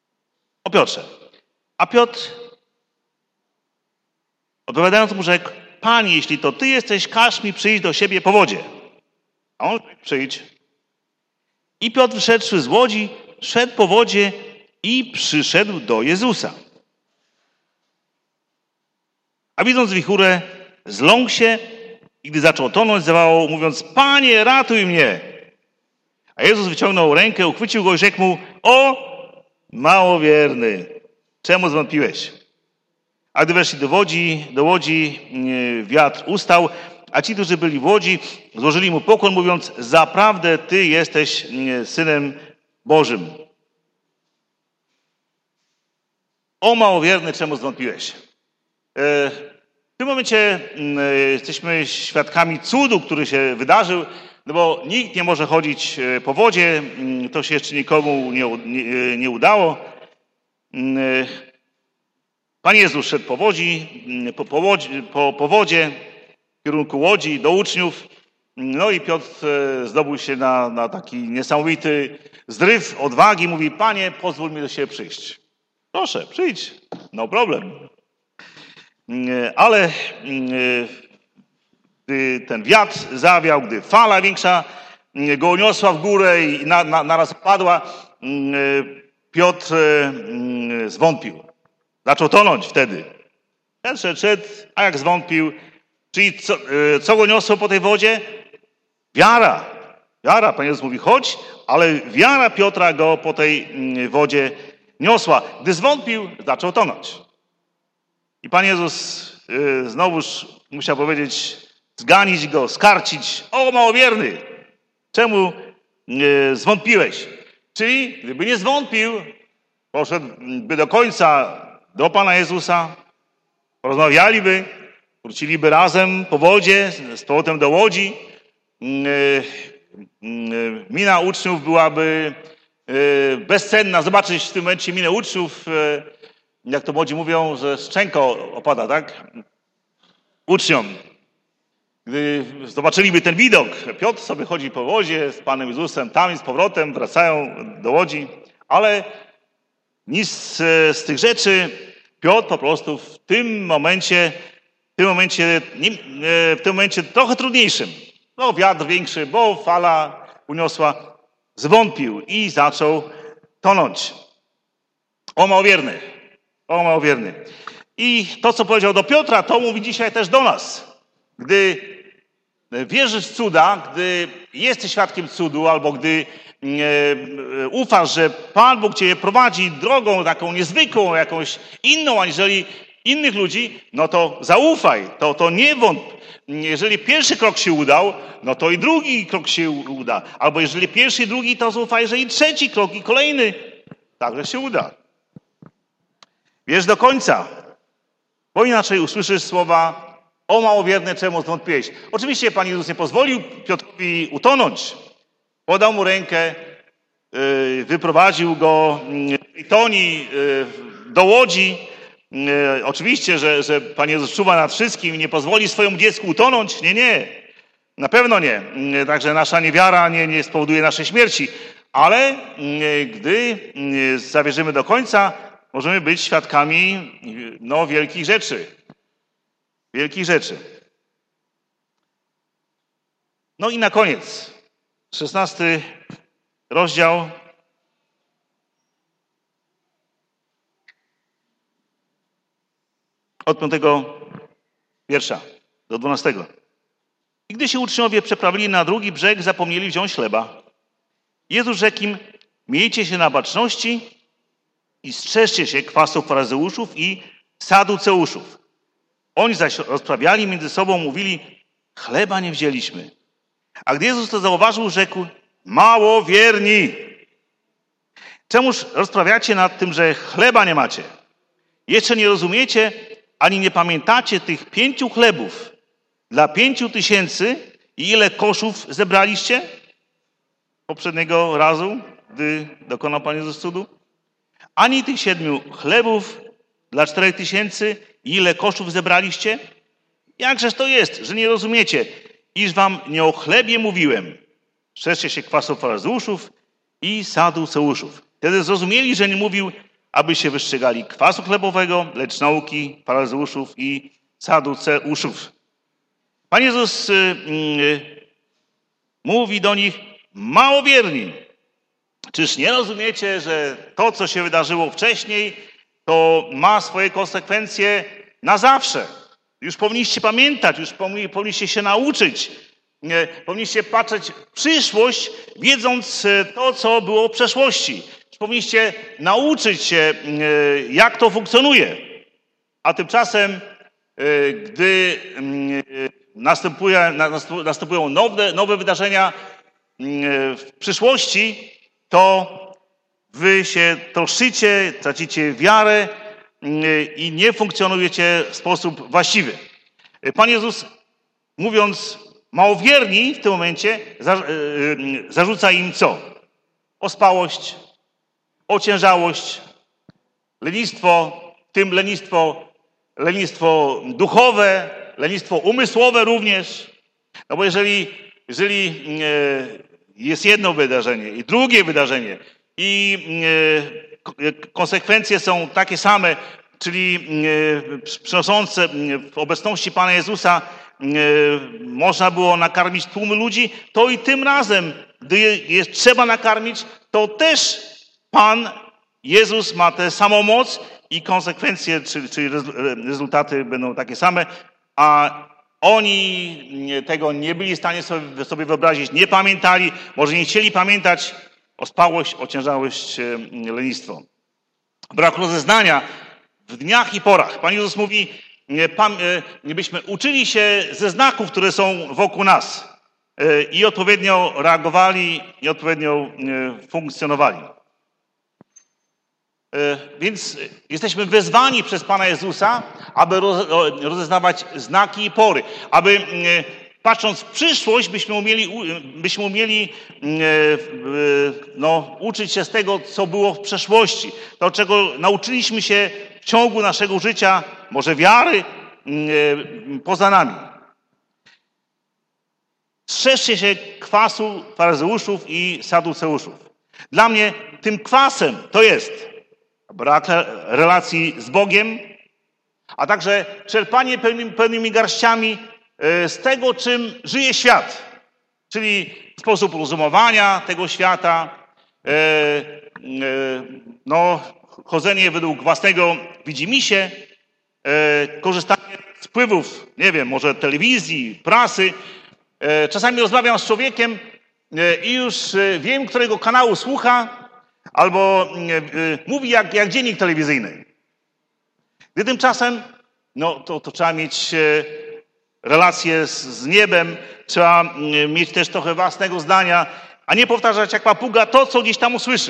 o Piotrze. A Piotr, odpowiadając mu, rzekł: Panie, jeśli to Ty jesteś, każ mi przyjść do siebie po wodzie. A on przyjdź. I Piotr wyszedłszy z łodzi, szedł po wodzie i przyszedł do Jezusa. A widząc wichurę, zląkł się i gdy zaczął tonąć, zawołał, mówiąc, Panie, ratuj mnie. A Jezus wyciągnął rękę, uchwycił go i rzekł mu, o, małowierny, czemu zwątpiłeś? A gdy weszli do łodzi, do łodzi wiatr ustał, a ci, którzy byli w łodzi, złożyli mu pokłon, mówiąc, zaprawdę Ty jesteś Synem Bożym. O małowierny, czemu zwątpiłeś? W tym momencie jesteśmy świadkami cudu, który się wydarzył, no bo nikt nie może chodzić po wodzie, to się jeszcze nikomu nie, nie, nie udało. Pan Jezus szedł po, łodzi, po, po, łodzi, po, po wodzie, w kierunku łodzi, do uczniów. No i Piotr zdobył się na, na taki niesamowity zryw odwagi. Mówi, Panie, pozwól mi do siebie przyjść. Proszę, przyjdź, no problem. Ale gdy ten wiatr zawiał, gdy fala większa go uniosła w górę i na, na, naraz padła, Piotr zwątpił. Zaczął tonąć wtedy. Szedł, szedł, szedł, a jak zwątpił, czyli co, co go niosło po tej wodzie? Wiara. Wiara, Pan Jezus mówi, chodź, ale wiara Piotra go po tej wodzie niosła. Gdy zwątpił, zaczął tonąć. I Pan Jezus y, znowuż musiał powiedzieć, zganić go, skarcić. O, małowierny, czemu y, zwątpiłeś? Czyli gdyby nie zwątpił, poszedłby do końca do Pana Jezusa, porozmawialiby, wróciliby razem po wodzie, z powrotem do łodzi. Y, y, mina uczniów byłaby y, bezcenna. Zobaczyć w tym momencie minę uczniów, y, jak to młodzi mówią, że szczęko opada, tak? Uczniom. Gdy zobaczyliby ten widok, Piotr sobie chodzi po wodzie z Panem Jezusem, tam i z powrotem, wracają do łodzi, ale nic z, z tych rzeczy Piotr po prostu w tym momencie, w tym momencie, w tym momencie trochę trudniejszym, no wiatr większy, bo fala uniosła, zwątpił i zaczął tonąć. O małowierny. O małowierny. I to, co powiedział do Piotra, to mówi dzisiaj też do nas. Gdy wierzysz w cuda, gdy jesteś świadkiem cudu, albo gdy e, ufasz, że Pan Bóg cię prowadzi drogą taką niezwykłą, jakąś inną, aniżeli innych ludzi, no to zaufaj, to, to nie wątp. Jeżeli pierwszy krok się udał, no to i drugi krok się uda. Albo jeżeli pierwszy i drugi, to zaufaj, że i trzeci krok, i kolejny także się uda. Wierz do końca, bo inaczej usłyszysz słowa, o małowierny, czemu zwątpiłeś? Oczywiście Pan Jezus nie pozwolił Piotrowi utonąć. Podał mu rękę, wyprowadził go z toni do łodzi. Oczywiście, że, że Pan Jezus czuwa nad wszystkim i nie pozwoli swojemu dziecku utonąć. Nie, nie. Na pewno nie. Także nasza niewiara nie, nie spowoduje naszej śmierci. Ale gdy zawierzymy do końca, możemy być świadkami no, wielkich rzeczy. Wielkich rzeczy. No i na koniec. szesnasty rozdział. Od piątego wiersza do dwunastego. I gdy się uczniowie przeprawili na drugi brzeg, zapomnieli wziąć chleba. Jezus rzekł im, miejcie się na baczności i strzeżcie się kwasów faryzeuszów i saduceuszów. Oni zaś rozprawiali między sobą, mówili, chleba nie wzięliśmy. A gdy Jezus to zauważył, rzekł, małowierni, czemuż rozprawiacie nad tym, że chleba nie macie? Jeszcze nie rozumiecie, ani nie pamiętacie tych pięciu chlebów dla pięciu tysięcy i ile koszów zebraliście? Poprzedniego razu, gdy dokonał Pan Jezus cudu? Ani tych siedmiu chlebów dla czterech tysięcy i ile koszów zebraliście? Jakżeż to jest, że nie rozumiecie, iż wam nie o chlebie mówiłem? Strzeżcie się kwasów faryzeuszów i saduceuszów. Wtedy zrozumieli, że nie mówił, aby się wystrzegali kwasu chlebowego, lecz nauki faryzeuszów i saduceuszów. Pan Jezus y, y, mówi do nich: małowierni, czyż nie rozumiecie, że to, co się wydarzyło wcześniej, to ma swoje konsekwencje na zawsze? Już powinniście pamiętać, już powinniście się nauczyć, nie, powinniście patrzeć w przyszłość, wiedząc to, co było w przeszłości. Już powinniście nauczyć się, jak to funkcjonuje. A tymczasem, gdy następuje, następują nowe, nowe wydarzenia w przyszłości, to wy się troszczycie, tracicie wiarę i nie funkcjonujecie w sposób właściwy. Pan Jezus, mówiąc małowierni w tym momencie, zarzuca im co? Ospałość, ociężałość, lenistwo, w tym lenistwo, lenistwo duchowe, lenistwo umysłowe również. No bo jeżeli, jeżeli jest jedno wydarzenie i drugie wydarzenie i konsekwencje są takie same, czyli przynoszące w obecności Pana Jezusa można było nakarmić tłumy ludzi, to i tym razem, gdy jest trzeba nakarmić, to też Pan Jezus ma tę samą moc i konsekwencje, czyli, czyli rezultaty będą takie same, a oni tego nie byli w stanie sobie, sobie wyobrazić, nie pamiętali, może nie chcieli pamiętać. Ospałość, ociężałość, lenistwo. Brak rozeznania w dniach i porach. Pan Jezus mówi, byśmy uczyli się ze znaków, które są wokół nas i odpowiednio reagowali, i odpowiednio funkcjonowali. Więc jesteśmy wezwani przez Pana Jezusa, aby rozeznawać znaki i pory, aby patrząc w przyszłość, byśmy umieli, byśmy umieli no, uczyć się z tego, co było w przeszłości. To, czego nauczyliśmy się w ciągu naszego życia, może wiary, poza nami. Strzeżcie się kwasu faryzeuszów i saduceuszów. Dla mnie tym kwasem to jest brak relacji z Bogiem, a także czerpanie pełnymi, pełnymi garściami z tego, czym żyje świat, czyli sposób rozumowania tego świata, no, chodzenie według własnego widzimisię, korzystanie z wpływów, nie wiem, może telewizji, prasy. Czasami rozmawiam z człowiekiem i już wiem, którego kanału słucha, albo mówi jak, jak dziennik telewizyjny. Gdy tymczasem, no to, to trzeba mieć relacje z, z niebem, trzeba mieć też trochę własnego zdania, a nie powtarzać jak papuga to, co gdzieś tam usłyszy.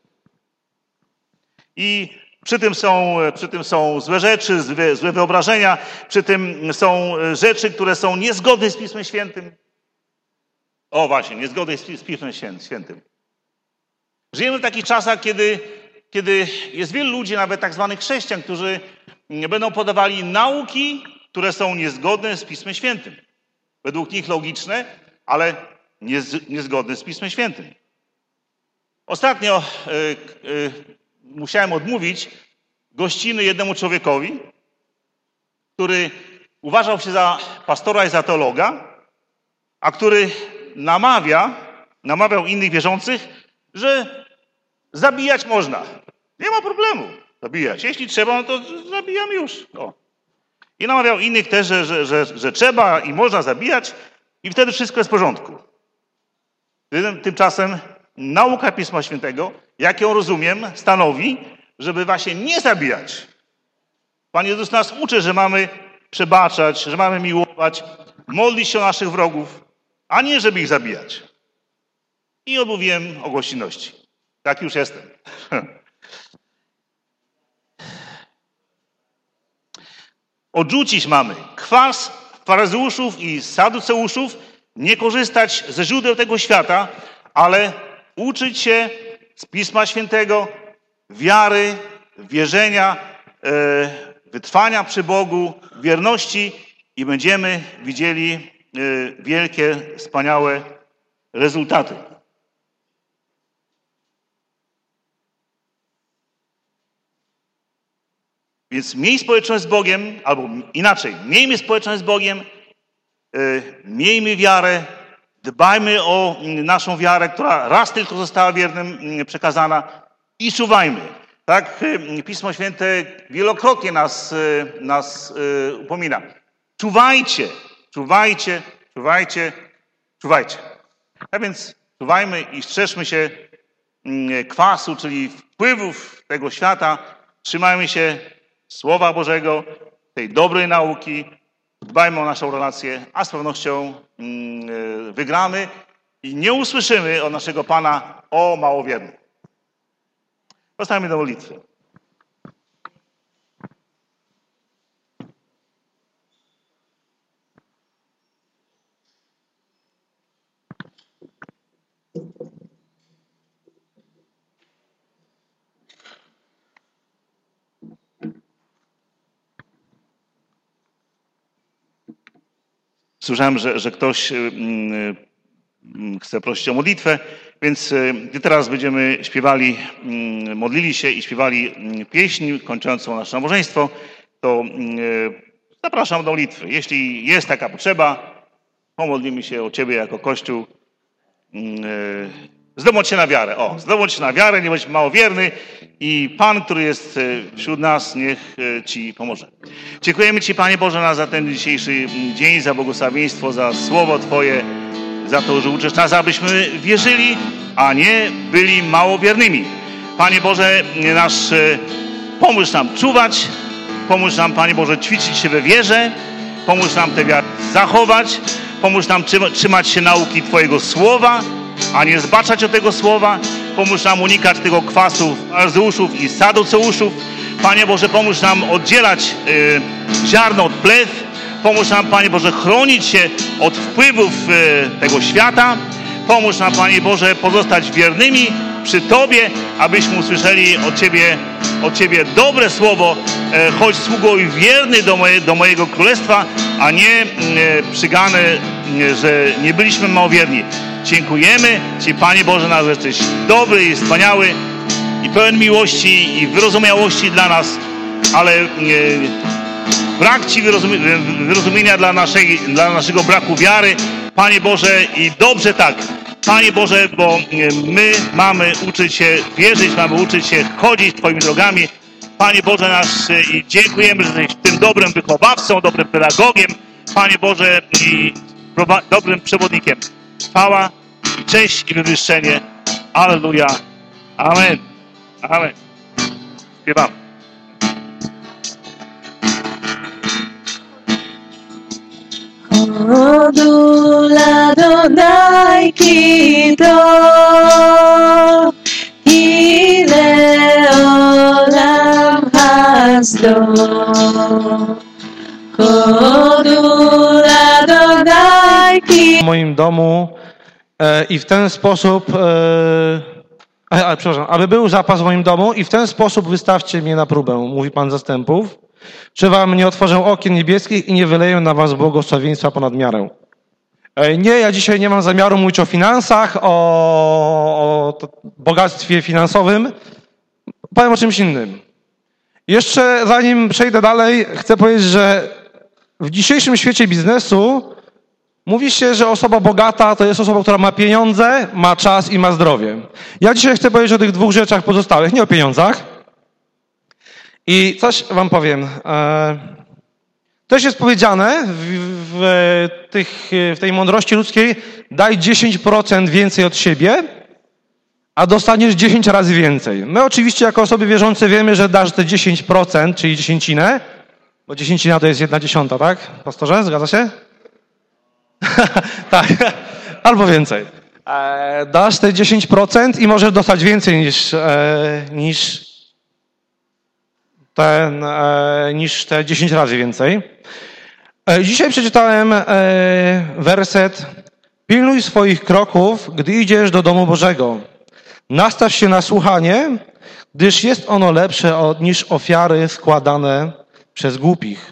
I przy tym są, przy tym są złe rzeczy, złe, złe wyobrażenia, przy tym są rzeczy, które są niezgodne z Pismem Świętym. O właśnie, niezgodne z Pismem Świętym. Żyjemy w takich czasach, kiedy, kiedy jest wielu ludzi, nawet tak zwanych chrześcijan, którzy będą podawali nauki, które są niezgodne z Pismem Świętym. Według nich logiczne, ale niezgodne z Pismem Świętym. Ostatnio y, y, musiałem odmówić gościny jednemu człowiekowi, który uważał się za pastora i za teologa, a który namawia, namawiał innych wierzących, że zabijać można. Nie ma problemu zabijać. Jeśli trzeba, no to zabijam już. O. I namawiał innych też, że, że, że, że trzeba i można zabijać i wtedy wszystko jest w porządku. Tymczasem nauka Pisma Świętego, jak ją rozumiem, stanowi, żeby właśnie nie zabijać. Pan Jezus nas uczy, że mamy przebaczać, że mamy miłować, modlić się o naszych wrogów, a nie żeby ich zabijać. I odmówiłem o gościnności. Tak już jestem. Odrzucić mamy kwas faryzeuszów i saduceuszów, nie korzystać ze źródeł tego świata, ale uczyć się z Pisma Świętego, wiary, wierzenia, wytrwania przy Bogu, wierności i będziemy widzieli wielkie, wspaniałe rezultaty. Więc miej społeczność z Bogiem, albo inaczej, miejmy społeczność z Bogiem Miejmy wiarę, dbajmy o naszą wiarę, która raz tylko została wiernym przekazana i czuwajmy. Tak, Pismo Święte wielokrotnie nas, nas upomina. Czuwajcie, czuwajcie, czuwajcie, czuwajcie. A więc czuwajmy i strzeżmy się kwasu, czyli wpływów tego świata. Trzymajmy się Słowa Bożego, tej dobrej nauki. Dbajmy o naszą relację, a z pewnością wygramy i nie usłyszymy od naszego Pana o małowiernym. Zostańmy do modlitwy. Słyszałem, że, że ktoś chce prosić o modlitwę, więc gdy teraz będziemy śpiewali, modlili się i śpiewali pieśń kończącą nasze nabożeństwo, to zapraszam do modlitwy. Jeśli jest taka potrzeba, pomodlimy się o Ciebie jako Kościół. Zdobądź się na wiarę. O, zdobądź się na wiarę, nie bądź małowierny i Pan, który jest wśród nas, niech Ci pomoże. Dziękujemy Ci, Panie Boże, za ten dzisiejszy dzień, za błogosławieństwo, za Słowo Twoje, za to, że uczysz nas, abyśmy wierzyli, a nie byli małowiernymi. Panie Boże, nasz, pomóż nam czuwać, pomóż nam, Panie Boże, ćwiczyć się we wierze, pomóż nam tę wiarę zachować, pomóż nam trzymać się nauki Twojego Słowa, a nie zbaczać od tego Słowa. Pomóż nam unikać tego kwasu faryzeuszów i saduceuszów. Panie Boże, pomóż nam oddzielać y, ziarno od plew. Pomóż nam, Panie Boże, chronić się od wpływów y, tego świata. Pomóż nam, Panie Boże, pozostać wiernymi przy Tobie, abyśmy usłyszeli od Ciebie, od Ciebie dobre słowo. Y, choć sługo i wierny do, moje, do mojego królestwa, a nie y, przygany, y, że nie byliśmy małowierni. Dziękujemy Ci, Panie Boże, że jesteś dobry i wspaniały i pełen miłości i wyrozumiałości dla nas, ale e, brak Ci wyrozumie, wyrozumienia dla, naszej, dla naszego braku wiary, Panie Boże, i dobrze tak, Panie Boże, bo my mamy uczyć się wierzyć, mamy uczyć się chodzić Twoimi drogami, Panie Boże nasz, i dziękujemy, że jesteś tym dobrym wychowawcą, dobrym pedagogiem, Panie Boże, i dobrym przewodnikiem. Chwała, cześć i wywyższenie. Alleluja. Amen. Amen. Śpiewamy. Odula dodaj kito, ile olam hasdo. Odula dodaj kito. W moim domu e, i w ten sposób, e, a, a, przepraszam, aby był zapas w moim domu i w ten sposób wystawcie mnie na próbę, mówi Pan zastępów, czy wam nie otworzę okien niebieskich i nie wyleję na was błogosławieństwa ponad miarę. E, nie, ja dzisiaj nie mam zamiaru mówić o finansach, o, o bogactwie finansowym, powiem o czymś innym. Jeszcze zanim przejdę dalej, chcę powiedzieć, że w dzisiejszym świecie biznesu mówi się, że osoba bogata to jest osoba, która ma pieniądze, ma czas i ma zdrowie. Ja dzisiaj chcę powiedzieć o tych dwóch rzeczach pozostałych, nie o pieniądzach. I coś wam powiem. Też jest powiedziane w, w, tych, w tej mądrości ludzkiej, daj dziesięć procent więcej od siebie, a dostaniesz dziesięć razy więcej. My oczywiście jako osoby wierzące wiemy, że dasz te dziesięć procent, czyli dziesięcinę, bo dziesięcina to jest jedna dziesiąta, tak? Pastorze, zgadza się? Tak, albo więcej. E, dasz te dziesięć procent i możesz dostać więcej niż, e, niż, ten, e, niż te dziesięć razy więcej. E, dzisiaj przeczytałem e, werset: pilnuj swoich kroków, gdy idziesz do domu Bożego. Nastaw się na słuchanie, gdyż jest ono lepsze od, niż ofiary składane przez głupich.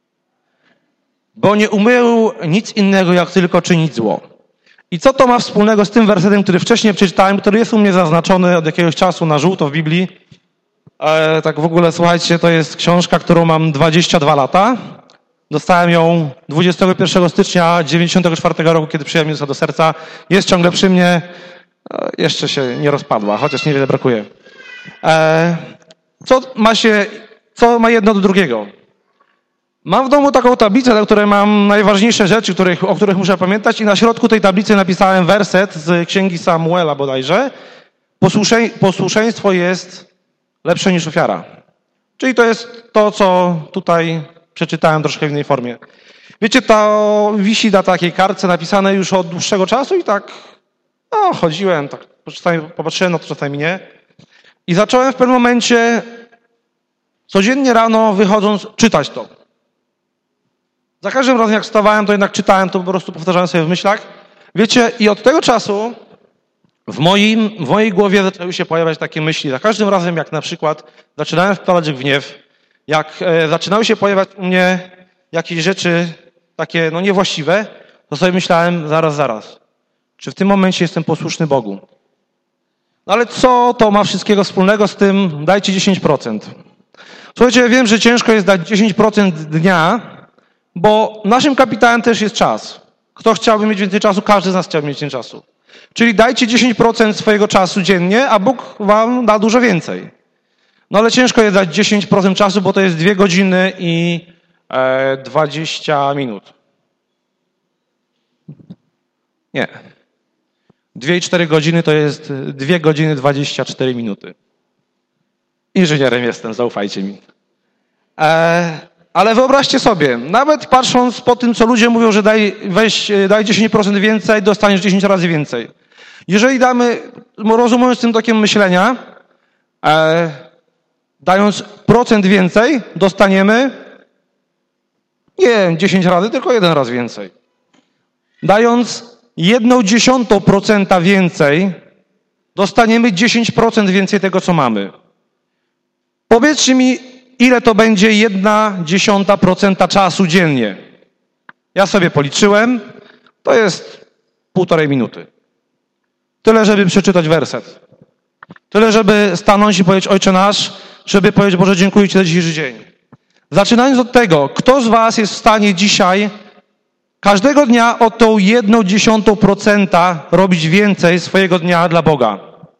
Bo nie umył nic innego, jak tylko czynić zło. I co to ma wspólnego z tym wersetem, który wcześniej przeczytałem, który jest u mnie zaznaczony od jakiegoś czasu na żółto w Biblii? E, tak w ogóle, słuchajcie, to jest książka, którą mam dwadzieścia dwa lata. Dostałem ją dwudziestego pierwszego stycznia dziewięćdziesiątego czwartego roku, kiedy przyjąłem Jezusa do serca. Jest ciągle przy mnie. Jeszcze się nie rozpadła, chociaż niewiele brakuje. E, co ma się, co ma jedno do drugiego? Mam w domu taką tablicę, na której mam najważniejsze rzeczy, których, o których muszę pamiętać, i na środku tej tablicy napisałem werset z księgi Samuela bodajże. Posłusze, posłuszeństwo jest lepsze niż ofiara. Czyli to jest to, co tutaj przeczytałem troszkę w innej formie. Wiecie, to wisi na takiej kartce napisane już od dłuższego czasu i tak no, chodziłem, tak czasami popatrzyłem na to, czasami nie. I zacząłem w pewnym momencie codziennie rano wychodząc czytać to. Za każdym razem jak wstawałem, to jednak czytałem, to po prostu powtarzałem sobie w myślach. Wiecie, i od tego czasu w, moim, w mojej głowie zaczęły się pojawiać takie myśli. Za każdym razem, jak na przykład zaczynałem wpadać w gniew, jak e, zaczynały się pojawiać u mnie jakieś rzeczy takie no niewłaściwe, to sobie myślałem, zaraz, zaraz, czy w tym momencie jestem posłuszny Bogu? No ale co to ma wszystkiego wspólnego z tym, dajcie dziesięć procent. Słuchajcie, ja wiem, że ciężko jest dać dziesięć procent dnia, bo naszym kapitałem też jest czas. Kto chciałby mieć więcej czasu? Każdy z nas chciałby mieć więcej czasu. Czyli dajcie dziesięć procent swojego czasu dziennie, a Bóg wam da dużo więcej. No ale ciężko jest dać dziesięć procent czasu, bo to jest dwie godziny i e, dwadzieścia minut. Nie. dwie i cztery godziny to jest dwie godziny dwadzieścia cztery minuty. Inżynierem jestem, zaufajcie mi. E, ale wyobraźcie sobie, nawet patrząc po tym, co ludzie mówią, że daj, weź, daj dziesięć procent więcej, dostaniesz dziesięć razy więcej. Jeżeli damy, rozumując tym tokiem myślenia, e, dając procent więcej, dostaniemy nie dziesięć razy, tylko jeden raz więcej. Dając jedną dziesiątą procenta więcej, dostaniemy dziesięć procent więcej tego, co mamy. Powiedzcie mi, ile to będzie jedna dziesiąta procenta czasu dziennie. Ja sobie policzyłem, to jest półtorej minuty. Tyle, żeby przeczytać werset. Tyle, żeby stanąć i powiedzieć Ojcze nasz, żeby powiedzieć Boże, dziękuję Ci za dzisiejszy dzień. Zaczynając od tego, kto z was jest w stanie dzisiaj każdego dnia o tą jedną dziesiątą procenta robić więcej swojego dnia dla Boga?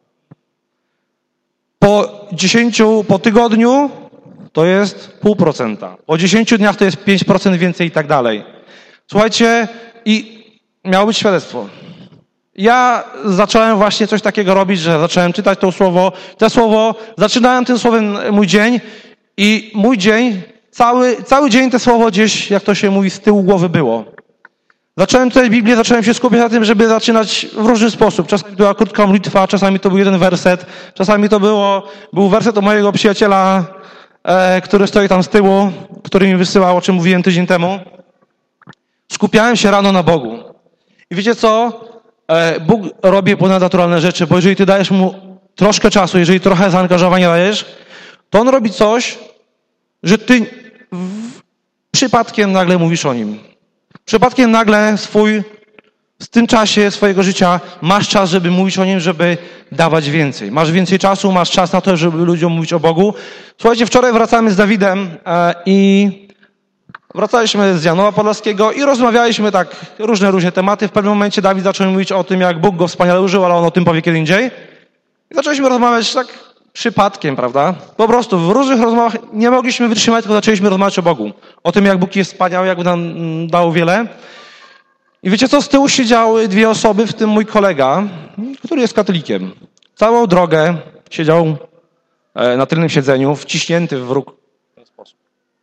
Po dziesięciu, po tygodniu to jest pół procenta. Po dziesięciu dniach to jest pięć procent więcej i tak dalej. Słuchajcie, i miało być świadectwo. Ja zacząłem właśnie coś takiego robić, że zacząłem czytać to słowo. To słowo, zaczynałem tym słowem mój dzień i mój dzień, cały, cały dzień to słowo gdzieś, jak to się mówi, z tyłu głowy było. Zacząłem czytać Biblię, zacząłem się skupiać na tym, żeby zaczynać w różny sposób. Czasami była krótka modlitwa, czasami to był jeden werset, czasami to było, był werset od mojego przyjaciela, e, który stoi tam z tyłu, który mi wysyłał, o czym mówiłem tydzień temu. Skupiałem się rano na Bogu. I wiecie co? E, Bóg robi ponadnaturalne rzeczy, bo jeżeli ty dajesz mu troszkę czasu, jeżeli trochę zaangażowania dajesz, to on robi coś, że ty w, przypadkiem nagle mówisz o nim. Przypadkiem nagle swój, w tym czasie swojego życia masz czas, żeby mówić o nim, żeby dawać więcej. Masz więcej czasu, masz czas na to, żeby ludziom mówić o Bogu. Słuchajcie, wczoraj wracamy z Dawidem e, i wracaliśmy z Janowa Podlaskiego i rozmawialiśmy tak różne, różne tematy. W pewnym momencie Dawid zaczął mówić o tym, jak Bóg go wspaniale użył, ale on o tym powie kiedy indziej. I zaczęliśmy rozmawiać tak przypadkiem, prawda? Po prostu w różnych rozmowach nie mogliśmy wytrzymać, tylko zaczęliśmy rozmawiać o Bogu. O tym, jak Bóg jest wspaniały, jak nam dał wiele. I wiecie co? Z tyłu siedziały dwie osoby, w tym mój kolega, który jest katolikiem. Całą drogę siedział na tylnym siedzeniu, wciśnięty w róg. W ten sposób.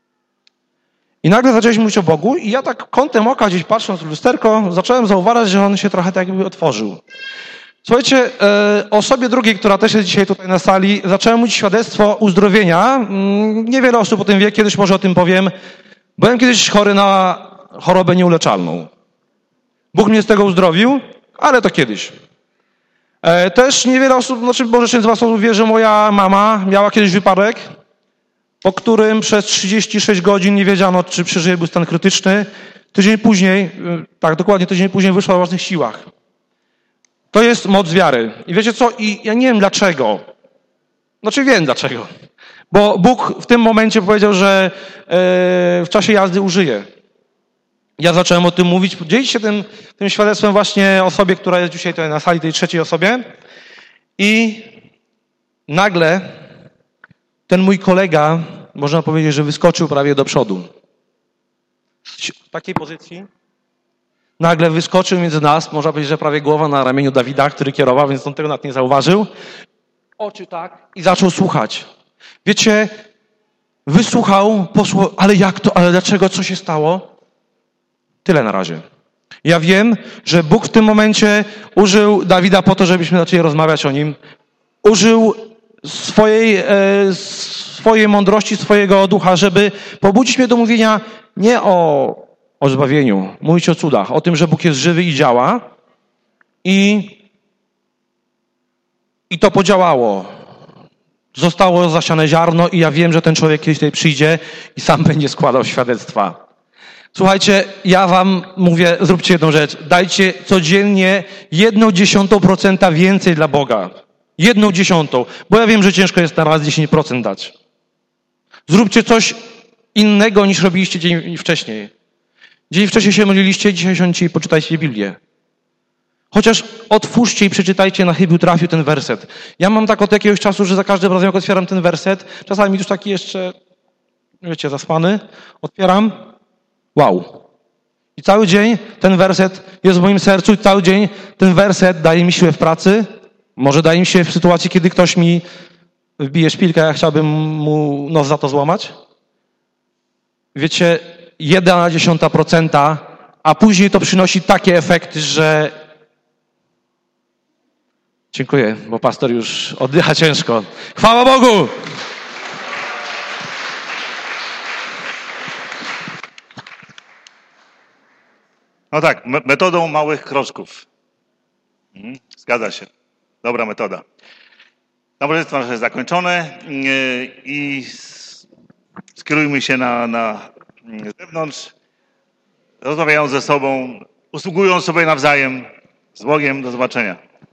I nagle zaczęliśmy mówić o Bogu i ja tak kątem oka, gdzieś patrząc w lusterko, zacząłem zauważać, że on się trochę tak jakby otworzył. Słuchajcie, e, osobie drugiej, która też jest dzisiaj tutaj na sali, zacząłem mówić świadectwo uzdrowienia. Niewiele osób o tym wie, kiedyś może o tym powiem. Byłem kiedyś chory na chorobę nieuleczalną. Bóg mnie z tego uzdrowił, ale to kiedyś. E, też niewiele osób, znaczy może część z was wie, że moja mama miała kiedyś wypadek, po którym przez trzydzieści sześć godzin nie wiedziano, czy przeżyje, był stan krytyczny. Tydzień później, tak dokładnie tydzień później wyszła o własnych siłach. To jest moc wiary. I wiecie co? I ja nie wiem dlaczego. Znaczy wiem dlaczego. Bo Bóg w tym momencie powiedział, że e, w czasie jazdy użyje. ja zacząłem o tym mówić, dzielić się tym, tym świadectwem właśnie osobie, która jest dzisiaj tutaj na sali, tej trzeciej osobie. I nagle ten mój kolega, można powiedzieć, że wyskoczył prawie do przodu. W takiej pozycji nagle wyskoczył między nas, można powiedzieć, że prawie głowa na ramieniu Dawida, który kierował, więc on tego nawet nie zauważył. Oczy tak i zaczął słuchać. Wiecie, wysłuchał, posłuchał, ale jak to, ale dlaczego, co się stało? Tyle na razie. Ja wiem, że Bóg w tym momencie użył Dawida po to, żebyśmy zaczęli rozmawiać o nim. Użył swojej, e, swojej mądrości, swojego ducha, żeby pobudzić mnie do mówienia nie o, o zbawieniu, mówić o cudach, o tym, że Bóg jest żywy i działa. I, i to podziałało. Zostało zasiane ziarno i ja wiem, że ten człowiek kiedyś tutaj przyjdzie i sam będzie składał świadectwa. Słuchajcie, ja wam mówię, zróbcie jedną rzecz. Dajcie codziennie jedną dziesiątą procenta więcej dla Boga. Jedną dziesiątą. Bo ja wiem, że ciężko jest na raz dziesięć procent dać. Zróbcie coś innego, niż robiliście dzień wcześniej. Dzień wcześniej się modliliście, dzisiaj siądźcie i poczytajcie Biblię. Chociaż otwórzcie i przeczytajcie, na chybił trafił ten werset. Ja mam tak od jakiegoś czasu, że za każdym razem, jak otwieram ten werset, czasami już taki jeszcze, wiecie, zaspany, otwieram, wow. I cały dzień ten werset jest w moim sercu i cały dzień ten werset daje mi siłę w pracy. Może daje mi siłę w sytuacji, kiedy ktoś mi wbije szpilkę, ja chciałbym mu nos za to złamać. Wiecie, jedna dziesiąta procenta, a później to przynosi takie efekty, że... Dziękuję, bo pastor już oddycha ciężko. Chwała Bogu! No tak, me- metodą małych kroczków. Mhm, zgadza się. Dobra metoda. Nabożeństwo nasze jest zakończone yy, i s- skierujmy się na, na yy, zewnątrz, rozmawiając ze sobą, usługując sobie nawzajem. Z Bogiem, do zobaczenia.